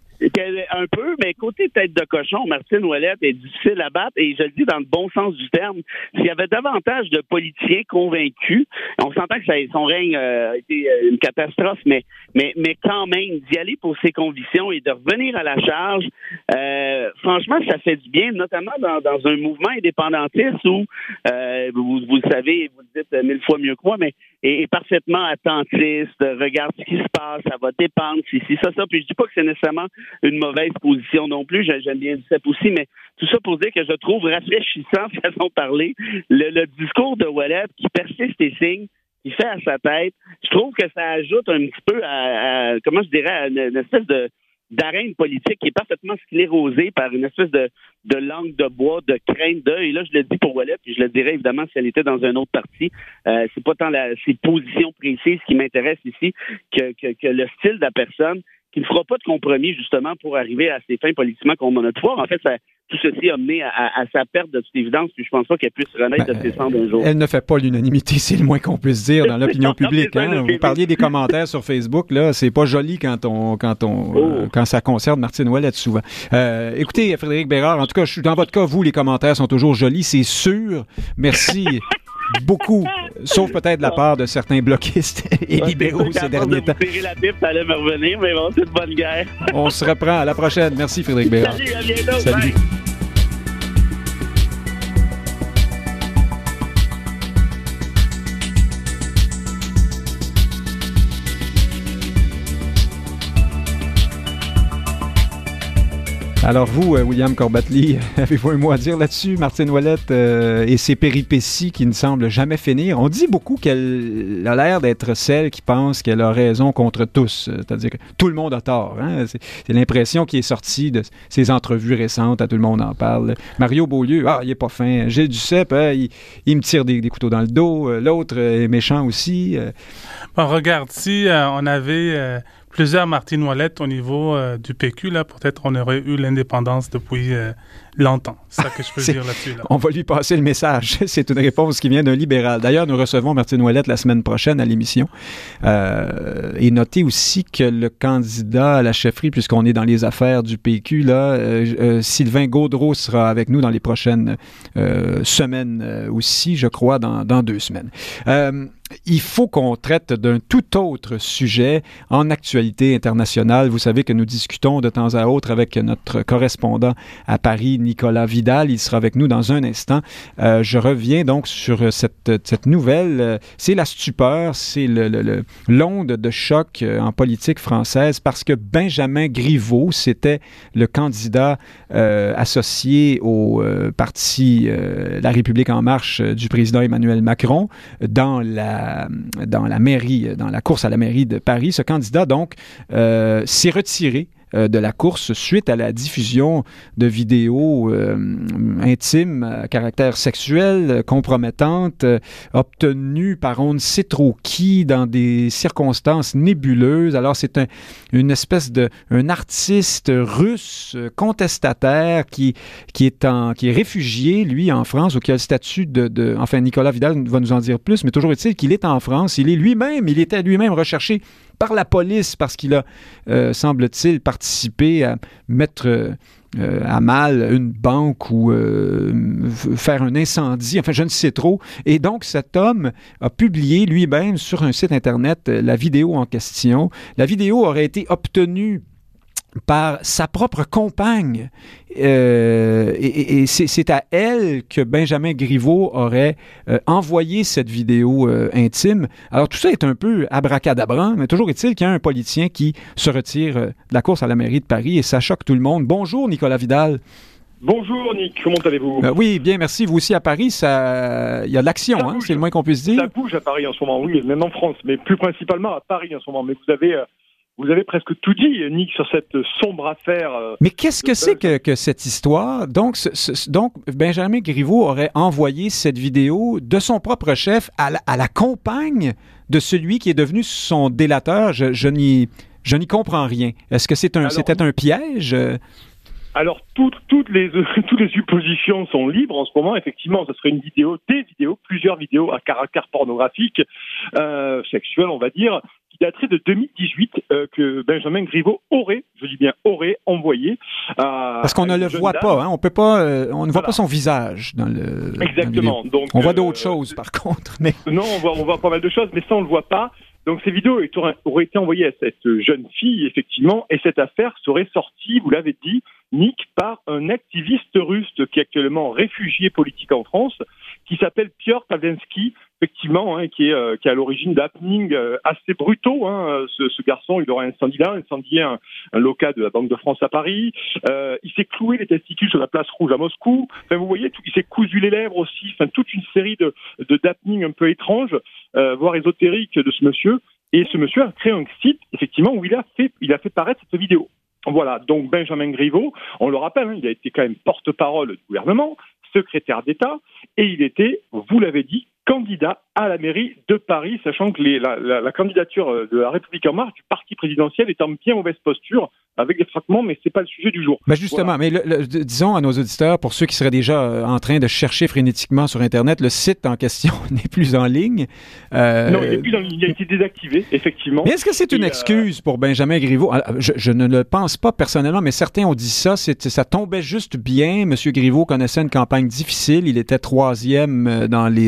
Un peu, mais côté tête de cochon, Martine Ouellette est difficile à battre, et je le dis dans le bon sens du terme. S'il y avait davantage de politiciens convaincus, on s'entend que ça, son règne euh, a été une catastrophe, mais, mais, mais quand même, d'y aller pour ses convictions et de revenir à la charge, euh, franchement, ça fait du bien, notamment dans, dans un mouvement indépendantiste où, euh, vous, vous le savez, vous le dites mille fois mieux que moi, mais est, est parfaitement attentiste, regarde ce qui se passe, ça va dépendre, si, si, ça, ça. Puis je dis pas que c'est nécessairement une mauvaise position non plus, j'aime bien Duceppe aussi, mais tout ça pour dire que je trouve rafraîchissant, façon de parler, le, le discours de Ouellette qui persiste et signe, qui fait à sa tête. Je trouve que ça ajoute un petit peu à, à comment je dirais, à une, une espèce de d'arène politique qui est parfaitement sclérosée par une espèce de, de langue de bois, de crainte d'œil. Et là, je le dis pour Ouellette, puis je le dirais évidemment si elle était dans un autre parti. Euh, c'est pas tant la, ses positions précises qui m'intéressent ici que, que, que le style de la personne, qui ne fera pas de compromis, justement, pour arriver à ses fins politiquement qu'on en a de pouvoir. En fait, ça, tout ceci a mené à, à, à sa perte de toute évidence, puis je pense pas qu'elle puisse renaître ben, de ses cendres un jour. Elle ne fait pas l'unanimité, c'est le moins qu'on puisse dire dans l'opinion publique. Hein? Vous parliez des commentaires sur Facebook, là, c'est pas joli quand on, quand on, oh. euh, quand ça concerne Martine Ouellette souvent. Euh, écoutez, Frédéric Bérard, en tout cas, je, dans votre cas, vous, les commentaires sont toujours jolis, c'est sûr. Merci. beaucoup, sauf peut-être de la part de certains bloquistes et ouais, libéraux ces derniers temps. Tirer la pipe, ça allait me revenir, mais bon, c'est une bonne guerre. On se reprend à la prochaine. Merci Frédéric Bérard. Salut, à bientôt. Salut. Bye. Alors vous, William Corbately, avez-vous un mot à dire là-dessus? Martine Ouellette euh, et ses péripéties qui ne semblent jamais finir. On dit beaucoup qu'elle a l'air d'être celle qui pense qu'elle a raison contre tous. C'est-à-dire que tout le monde a tort. Hein? C'est, c'est l'impression qui est sortie de ces entrevues récentes. À tout le monde en parle. Mario Beaulieu, ah, il est pas fin. Gilles Duceppe, hein, il, il me tire des, des couteaux dans le dos. L'autre est méchant aussi. Bon, regarde, si euh, on avait... Euh plusieurs Martine Ouellette au niveau euh, du P Q, là, peut-être on aurait eu l'indépendance depuis euh, longtemps. C'est ça que je peux dire là-dessus. Là. On va lui passer le message. C'est une réponse qui vient d'un libéral. D'ailleurs, nous recevons Martine Ouellette la semaine prochaine à l'émission. Euh, et notez aussi que le candidat à la chefferie, puisqu'on est dans les affaires du P Q, là, euh, euh, Sylvain Gaudreault sera avec nous dans les prochaines euh, semaines euh, aussi, je crois, dans, dans deux semaines. Euh, Il faut qu'on traite d'un tout autre sujet en actualité internationale. Vous savez que nous discutons de temps à autre avec notre correspondant à Paris, Nicolas Vidal. Il sera avec nous dans un instant. Euh, je reviens donc sur cette, cette nouvelle. C'est la stupeur, c'est le, le, le, l'onde de choc en politique française parce que Benjamin Griveaux, c'était le candidat euh, associé au euh, parti euh, La République en marche du président Emmanuel Macron dans la dans la mairie, dans la course à la mairie de Paris. Ce candidat, donc, euh, s'est retiré euh, de la course suite à la diffusion de vidéos euh, intimes à caractère sexuel, euh, compromettantes, euh, obtenues par on ne sait trop qui dans des circonstances nébuleuses. Alors, c'est un, une espèce de... un artiste russe euh, contestataire qui, qui, est en, qui est réfugié, lui, en France, ou qui a le statut de, de... Enfin, Nicolas Vidal va nous en dire plus, mais toujours est-il qu'il est en France. Il est lui-même, il était lui-même recherché par la police parce qu'il a, euh, semble-t-il, participé à mettre euh, à mal une banque ou euh, faire un incendie, enfin je ne sais trop. Et donc cet homme a publié lui-même sur un site internet la vidéo en question. La vidéo aurait été obtenue par sa propre compagne. Euh, et et c'est, c'est à elle que Benjamin Griveaux aurait euh, envoyé cette vidéo euh, intime. Alors tout ça est un peu abracadabrant, mais toujours est-il qu'il y a un politicien qui se retire euh, de la course à la mairie de Paris et ça choque tout le monde. Bonjour Nicolas Vidal. Bonjour Nick, comment allez-vous? Euh, oui, bien, merci. Vous aussi à Paris, ça, il y a de l'action, hein, c'est le moins qu'on puisse dire. Ça bouge à Paris en ce moment, oui, même en France, mais plus principalement à Paris en ce moment. Mais vous avez... Euh... Vous avez presque tout dit, Nick, sur cette sombre affaire. Euh, Mais qu'est-ce que c'est que, que cette histoire? Donc, ce, ce, donc, Benjamin Griveaux aurait envoyé cette vidéo de son propre chef à la, à la compagne de celui qui est devenu son délateur. Je, je, n'y, je n'y comprends rien. Est-ce que c'est un, Alors, c'était un piège? Alors, toutes, toutes, les, toutes les suppositions sont libres en ce moment. Effectivement, ce serait une vidéo, des vidéos, plusieurs vidéos à caractère pornographique, euh, sexuel, on va dire, qui daterait de deux mille dix-huit, euh, que Benjamin Griveaux aurait, je dis bien aurait, envoyé à... Parce qu'on ne le voit dame. pas, hein, on peut pas, euh, on ne voit voilà. pas son visage dans le... Exactement. Dans Donc, on voit euh, d'autres choses, par contre. Mais... Non, on voit, on voit pas mal de choses, mais ça, on le voit pas. Donc, ces vidéos auraient été envoyées à cette jeune fille, effectivement, et cette affaire serait sortie, vous l'avez dit, Nick, par un activiste russe qui est actuellement réfugié politique en France, qui s'appelle Piotr Pawlenski, effectivement, hein, qui est euh, qui est à l'origine d'happenings euh, assez brutaux. Hein, ce, ce garçon, il aurait incendié là, incendié un, un local de la Banque de France à Paris. Euh, il s'est cloué les testicules sur la place Rouge à Moscou. Enfin, vous voyez, tout, il s'est cousu les lèvres aussi. Enfin, toute une série de, de d'happenings un peu étranges, euh, voire ésotériques de ce monsieur. Et ce monsieur a créé un site, effectivement, où il a fait il a fait paraître cette vidéo. Voilà, donc Benjamin Griveaux, on le rappelle, hein, il a été quand même porte-parole du gouvernement, secrétaire d'État, et il était, vous l'avez dit, candidat à la mairie de Paris, sachant que les, la, la, la candidature de la République en marche, du parti présidentiel, est en bien mauvaise posture, avec des fragments, mais c'est pas le sujet du jour. Ben justement, voilà. mais le, le, disons à nos auditeurs, pour ceux qui seraient déjà en train de chercher frénétiquement sur Internet, le site en question n'est plus en ligne. Euh... Non, il n'est plus en ligne, il a été désactivé, effectivement. Mais est-ce que c'est une Et excuse euh... pour Benjamin Griveaux? Je, je ne le pense pas personnellement, mais certains ont dit ça, c'est, ça tombait juste bien. M. Griveaux connaissait une campagne difficile, il était troisième dans les études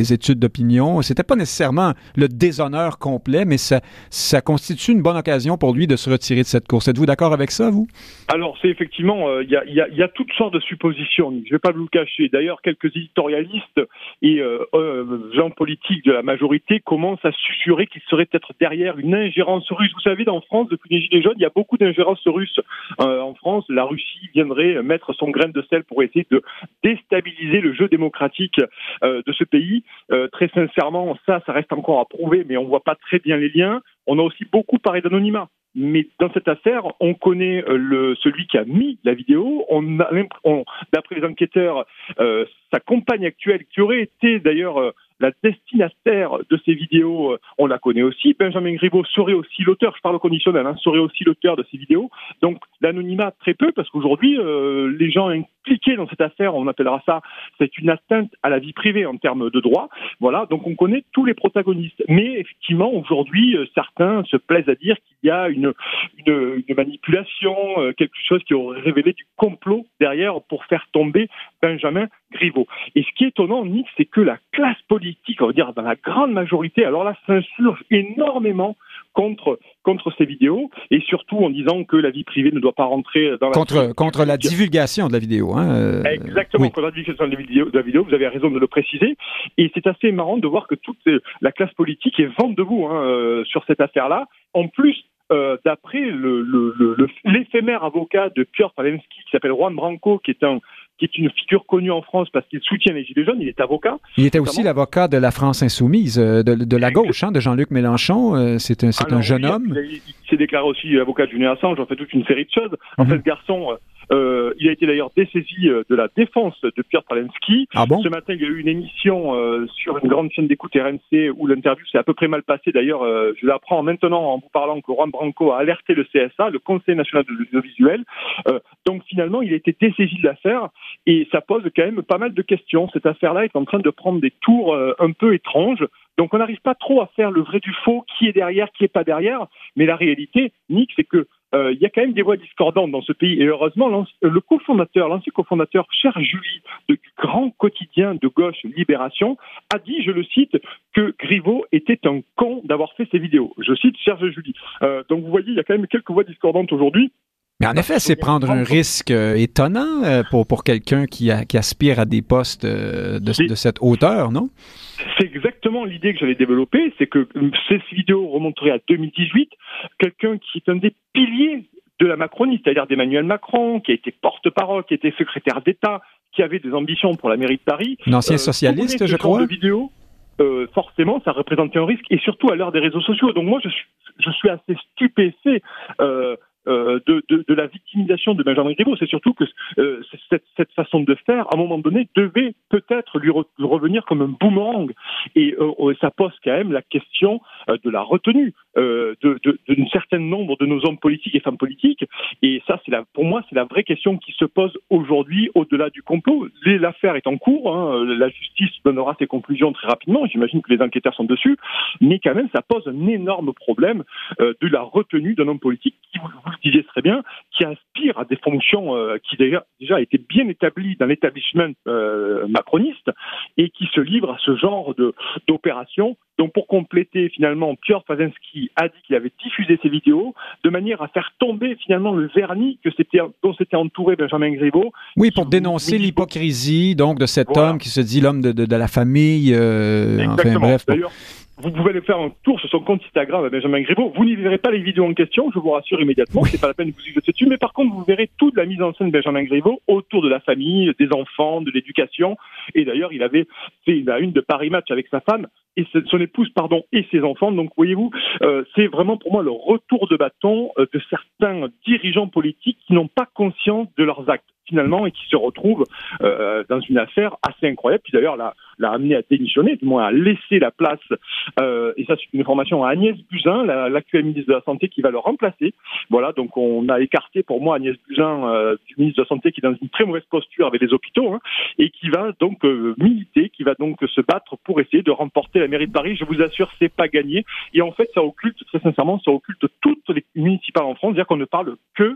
d'opinion. C'était pas nécessairement le déshonneur complet, mais ça, ça constitue une bonne occasion pour lui de se retirer de cette course. Êtes-vous d'accord avec ça, vous? Alors, c'est effectivement, il euh, y, y, y a toutes sortes de suppositions. Je ne vais pas vous le cacher. D'ailleurs, quelques éditorialistes et euh, euh, gens politiques de la majorité commencent à susurrer qu'il serait peut-être derrière une ingérence russe. Vous savez, en France, depuis les Gilets jaunes, il y a beaucoup d'ingérence russe. Euh, en France, la Russie viendrait mettre son grain de sel pour essayer de déstabiliser le jeu démocratique euh, de ce pays. Euh, très sincèrement, ça, ça reste encore à prouver, mais on ne voit pas très bien les liens. On a aussi beaucoup parlé d'anonymat. Mais dans cette affaire, on connaît euh, le, celui qui a mis la vidéo. On a, on, d'après les enquêteurs, euh, sa compagne actuelle, qui aurait été d'ailleurs euh, la destinataire de ces vidéos, euh, on la connaît aussi. Benjamin Griveaux serait aussi l'auteur, je parle au conditionnel, hein, serait aussi l'auteur de ces vidéos. Donc l'anonymat très peu, parce qu'aujourd'hui, euh, les gens impliqués dans cette affaire, on appellera ça, c'est une atteinte à la vie privée en termes de droit. Voilà, donc on connaît tous les protagonistes. Mais effectivement, aujourd'hui, euh, certains se plaisent à dire qu'il y a une, une, une manipulation, euh, quelque chose qui aurait révélé du complot derrière pour faire tomber Benjamin Griveaux. Et ce qui est étonnant, Nick, c'est que la classe politique, on va dire dans la grande majorité, alors là, s'insurge énormément contre contre ces vidéos, et surtout en disant que la vie privée ne doit pas rentrer dans la... Contre, contre la divulgation de la vidéo. Hein, euh... Exactement, oui. Contre la divulgation de la, vidéo, de la vidéo, vous avez raison de le préciser, et c'est assez marrant de voir que toute la classe politique est vent debout hein, euh, sur cette affaire-là. En plus, Euh, d'après le, le, le, l'éphémère avocat de Piotr Pawlenski, qui s'appelle Juan Branco, qui est un qui est une figure connue en France parce qu'il soutient les Gilets jaunes, il est avocat. Il était aussi l'avocat de la France insoumise, de, de la gauche, hein, de Jean-Luc Mélenchon. C'est un, c'est Alors, un jeune oui, homme. Il, il s'est déclaré aussi avocat de Julian Assange, en fait toute une série de choses. En mm-hmm. fait, ce garçon... Euh, il a été d'ailleurs dessaisi de la défense de Piotr Pawlenski. Ah bon? Ce matin, il y a eu une émission euh, sur une grande chaîne d'écoute R M C où l'interview s'est à peu près mal passée. D'ailleurs, euh, je l'apprends maintenant en vous parlant que Juan Branco a alerté le C S A, le Conseil national de l'audiovisuel. Euh, donc finalement, il a été dessaisi de l'affaire et ça pose quand même pas mal de questions. Cette affaire-là est en train de prendre des tours euh, un peu étranges. Donc on n'arrive pas trop à faire le vrai du faux, qui est derrière, qui est pas derrière. Mais la réalité, Nick, c'est que Euh, il y a quand même des voix discordantes dans ce pays. Et heureusement, le cofondateur, l'ancien cofondateur, Serge July, du grand quotidien de gauche Libération, a dit, je le cite, que Griveaux était un con d'avoir fait ces vidéos. Je cite Serge July. Euh, donc vous voyez, il y a quand même quelques voix discordantes aujourd'hui. Mais en effet, c'est prendre un risque euh, étonnant euh, pour, pour quelqu'un qui, a, qui aspire à des postes euh, de, de cette hauteur, non? C'est exactement l'idée que j'allais développer, c'est que ces vidéos remonteraient à deux mille dix-huit. Quelqu'un qui est un des piliers de la Macronie, c'est-à-dire d'Emmanuel Macron, qui a été porte-parole, qui a été secrétaire d'État, qui avait des ambitions pour la mairie de Paris. Un ancien euh, socialiste, je crois. De vidéos, euh, forcément, ça représentait un risque, et surtout à l'heure des réseaux sociaux. Donc moi, je suis, je suis assez stupéfait euh, Euh, de, de, de la victimisation de Benjamin Griveaux. C'est surtout que euh, cette, cette façon de faire, à un moment donné, devait peut-être lui, re, lui revenir comme un boomerang. Et euh, ça pose quand même la question euh, de la retenue euh, de, de, d'un certain nombre de nos hommes politiques et femmes politiques. Et ça, c'est la, pour moi, c'est la vraie question qui se pose aujourd'hui, au-delà du complot. Les, l'affaire est en cours. Hein, la justice donnera ses conclusions très rapidement. J'imagine que les enquêteurs sont dessus. Mais quand même, ça pose un énorme problème euh, de la retenue d'un homme politique qui, vous, vous le disiez très bien, qui aspire à des fonctions euh, qui déjà, déjà étaient bien établies dans l'établissement euh, macroniste et qui se livre à ce genre de, d'opération. Donc pour compléter, finalement, Piotr Pawlenski a dit qu'il avait diffusé ces vidéos de manière à faire tomber finalement le vernis que c'était, dont s'était entouré Benjamin Griveaux. Oui, pour dénoncer l'hypocrisie donc de cet voilà. homme qui se dit l'homme de, de, de la famille. Euh, Exactement. Enfin, bref, pour... D'ailleurs, vous pouvez aller faire un tour sur son compte Instagram à Benjamin Griveaux. Vous n'y verrez pas les vidéos en question, je vous rassure immédiatement. Oui. C'est pas la peine de vous y jeter dessus. Mais par contre, vous verrez toute la mise en scène de Benjamin Griveaux autour de la famille, des enfants, de l'éducation. Et d'ailleurs, il avait fait la une de Paris Match avec sa femme et son épouse, pardon, et ses enfants. Donc, voyez-vous, euh, c'est vraiment pour moi le retour de bâton euh, de certains dirigeants politiques qui n'ont pas conscience de leurs actes finalement et qui se retrouvent euh, dans une affaire assez incroyable qui d'ailleurs l'a, l'a amené à démissionner, du moins à laisser la place euh, et ça c'est une information à Agnès Buzyn, la, l'actuelle ministre de la Santé qui va le remplacer. Voilà, donc on a écarté pour moi Agnès Buzyn euh, du ministre de la Santé qui est dans une très mauvaise posture avec les hôpitaux hein, et qui va donc euh, militer, qui va donc se battre pour essayer de remporter la mairie de Paris. Je vous assure, c'est pas gagné et en fait ça occulte, très sincèrement, ça occulte toutes les municipales en France, c'est-à-dire qu'on ne parle que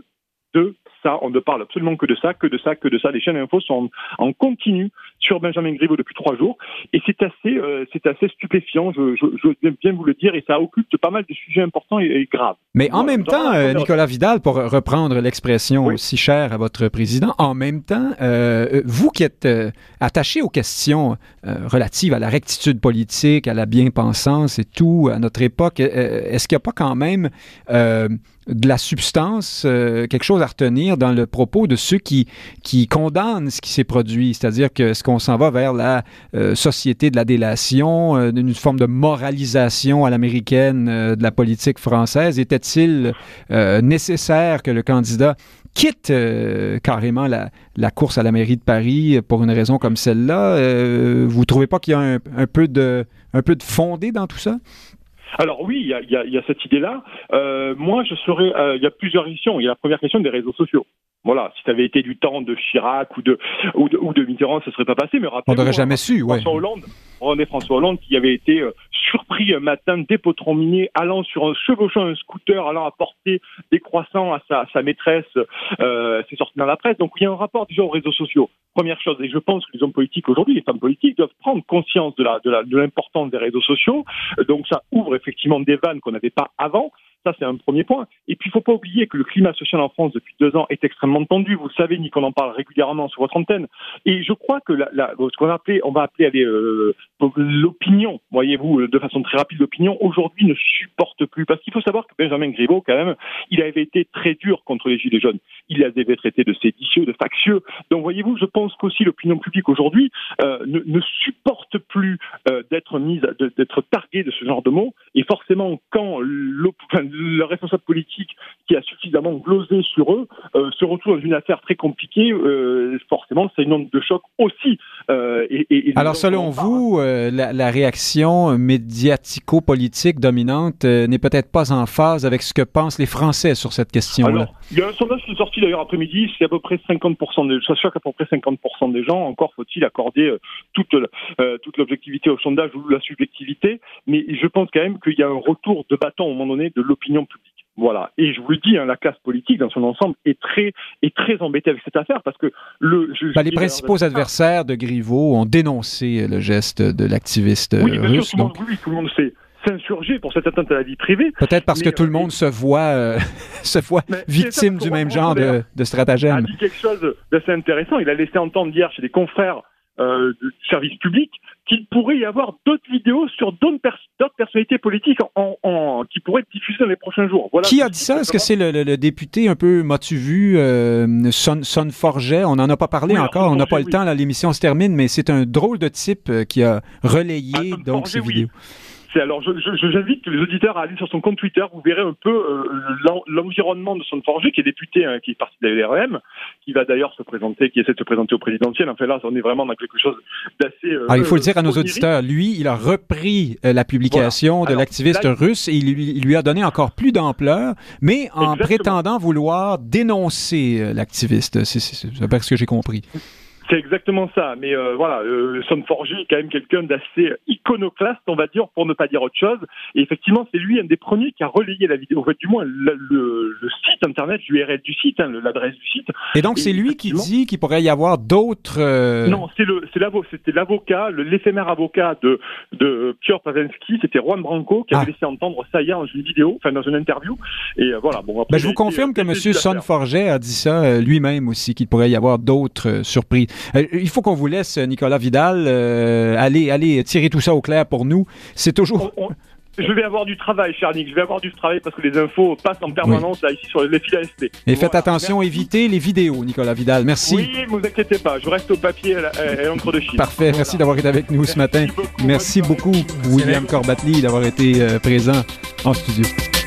de ça. On ne parle absolument que de ça, que de ça, que de ça. Les chaînes d'infos sont en, en continu sur Benjamin Griveaux depuis trois jours. Et c'est assez, euh, c'est assez stupéfiant, je, je, je veux bien vous le dire, et ça occulte pas mal de sujets importants et, et graves. Mais en même temps, euh, Nicolas Vidal, pour reprendre l'expression oui. si chère à votre président, en même temps, euh, vous qui êtes euh, attaché aux questions euh, relatives à la rectitude politique, à la bien-pensance et tout, à notre époque, euh, est-ce qu'il n'y a pas quand même euh, de la substance, euh, quelque chose à retenir dans le propos de ceux qui, qui condamnent ce qui s'est produit? C'est-à-dire que est-ce qu'on s'en va vers la euh, société de la délation, euh, d'une forme de moralisation à l'américaine euh, de la politique française? Était-il euh, nécessaire que le candidat quitte euh, carrément la, la course à la mairie de Paris pour une raison comme celle-là? Euh, vous ne trouvez pas qu'il y a un, un, peu de, un peu de fondé dans tout ça? Alors oui, il y a, y a, y a cette idée-là. Euh, moi, je serais. Euh, il y a plusieurs questions. Il y a la première question des réseaux sociaux. Voilà, si ça avait été du temps de Chirac ou de ou de, ou de Mitterrand, ça ne serait pas passé. Mais on n'aurait jamais su. Ouais. François Hollande, on est François Hollande qui avait été euh, surpris un matin d'épotron miné, allant sur un chevauchant un scooter, allant apporter des croissants à sa, sa maîtresse. Euh, c'est sorti dans la presse. Donc il y a un rapport déjà aux réseaux sociaux. Première chose, et je pense que les hommes politiques aujourd'hui, les femmes politiques, doivent prendre conscience de la de la de l'importance des réseaux sociaux. Donc ça ouvre effectivement des vannes qu'on n'avait pas avant. Ça, c'est un premier point. Et puis, il ne faut pas oublier que le climat social en France depuis deux ans est extrêmement tendu. Vous le savez, Nick, on en parle régulièrement sur votre antenne. Et je crois que la, la, ce qu'on a appelé, on va appeler allez, euh, l'opinion, voyez-vous, de façon très rapide, l'opinion, aujourd'hui ne supporte plus. Parce qu'il faut savoir que Benjamin Griveaux, quand même, il avait été très dur contre les Gilets jaunes. Il les avait traités de séditieux, de factieux. Donc, voyez-vous, je pense qu'aussi l'opinion publique aujourd'hui euh, ne, ne supporte plus euh, d'être mise, de, d'être targuée de ce genre de mots. Et forcément, quand l'opinion le responsable politique qui a suffisamment glosé sur eux euh, se retrouve dans une affaire très compliquée, euh, forcément, c'est une onde de choc aussi. Euh, et, et, et Alors, selon vous, euh, la, la réaction médiatico-politique dominante euh, n'est peut-être pas en phase avec ce que pensent les Français sur cette question-là? Alors, il y a un sondage qui est sorti d'ailleurs après-midi, c'est à peu près cinquante pour cent des, ça choque à peu près cinquante pour cent des gens. Encore faut-il accorder euh, toute, euh, toute l'objectivité au sondage ou la subjectivité, mais je pense quand même qu'il y a un retour de bâton à un moment donné de l'opinion publique. Voilà. Et je vous le dis, hein, la classe politique dans son ensemble est très, est très embêtée avec cette affaire parce que le. Je, ben, les principaux adversaires de Griveaux ont dénoncé le geste de l'activiste oui, bien russe. Sûr, tout, donc... le monde, oui, tout le monde sait. S'insurger pour cette atteinte à la vie privée. Peut-être parce mais, que tout euh, le monde se voit, euh, se voit victime du même genre de, de stratagème. Il a dit quelque chose d'assez intéressant. Il a laissé entendre hier chez des confrères euh, du service public qu'il pourrait y avoir d'autres vidéos sur d'autres, pers- d'autres personnalités politiques en, en, qui pourraient être diffusées dans les prochains jours. Voilà. Qui a dit ça? Est-ce que c'est le, le, le député un peu, m'as-tu vu, euh, Son, Son Forget? On n'en a pas parlé oui, encore, on n'a pas oui. le temps, là, l'émission se termine, mais c'est un drôle de type qui a relayé ah, donc, ces oui. vidéos. C'est alors, je, je, j'invite les auditeurs à aller sur son compte Twitter. Vous verrez un peu euh, l'environnement de Son Forget, qui est député, hein, qui est parti de la L R M, qui va d'ailleurs se présenter, qui essaie de se présenter au présidentiel. Enfin là, on est vraiment dans quelque chose d'assez. Euh, ah, il faut le dire à nos auditeurs. Lui, il a repris euh, la publication voilà. de alors, l'activiste là, russe et il lui, il lui a donné encore plus d'ampleur, mais en exactement. prétendant vouloir dénoncer euh, l'activiste. C'est, c'est, c'est, c'est ce que j'ai compris. C'est exactement ça, mais euh, voilà, euh, Son Forget est quand même quelqu'un d'assez iconoclaste, on va dire, pour ne pas dire autre chose. Et effectivement, c'est lui un des premiers qui a relayé la vidéo, en fait, du moins le, le, le site internet, l'U R L du site, hein, l'adresse du site. Et donc, et c'est lui qui dit qu'il pourrait y avoir d'autres... Euh... Non, c'est le, c'est l'avo, c'était l'avocat, le, l'éphémère avocat de, de Piotr Pawlenski, c'était Juan Branco, qui ah. avait laissé entendre ça hier dans une vidéo, enfin dans une interview. Et euh, voilà, bon... Après, ben, je vous confirme que M. Son Forget a dit ça euh, lui-même aussi, qu'il pourrait y avoir d'autres euh, surprises. Euh, il faut qu'on vous laisse, Nicolas Vidal, euh, aller, aller tirer tout ça au clair pour nous. C'est toujours... On, on, je vais avoir du travail, cher Nick. Je vais avoir du travail parce que les infos passent en permanence oui. là, ici sur les fils A S T. Et voilà. Faites attention, merci. Évitez les vidéos, Nicolas Vidal. Merci. Oui, ne vous inquiétez pas. Je reste au papier et à l'encre de Chine. Parfait. Voilà. Merci d'avoir été avec nous merci ce matin. Beaucoup, merci beaucoup, William Corbatli, d'avoir été euh, présent en studio.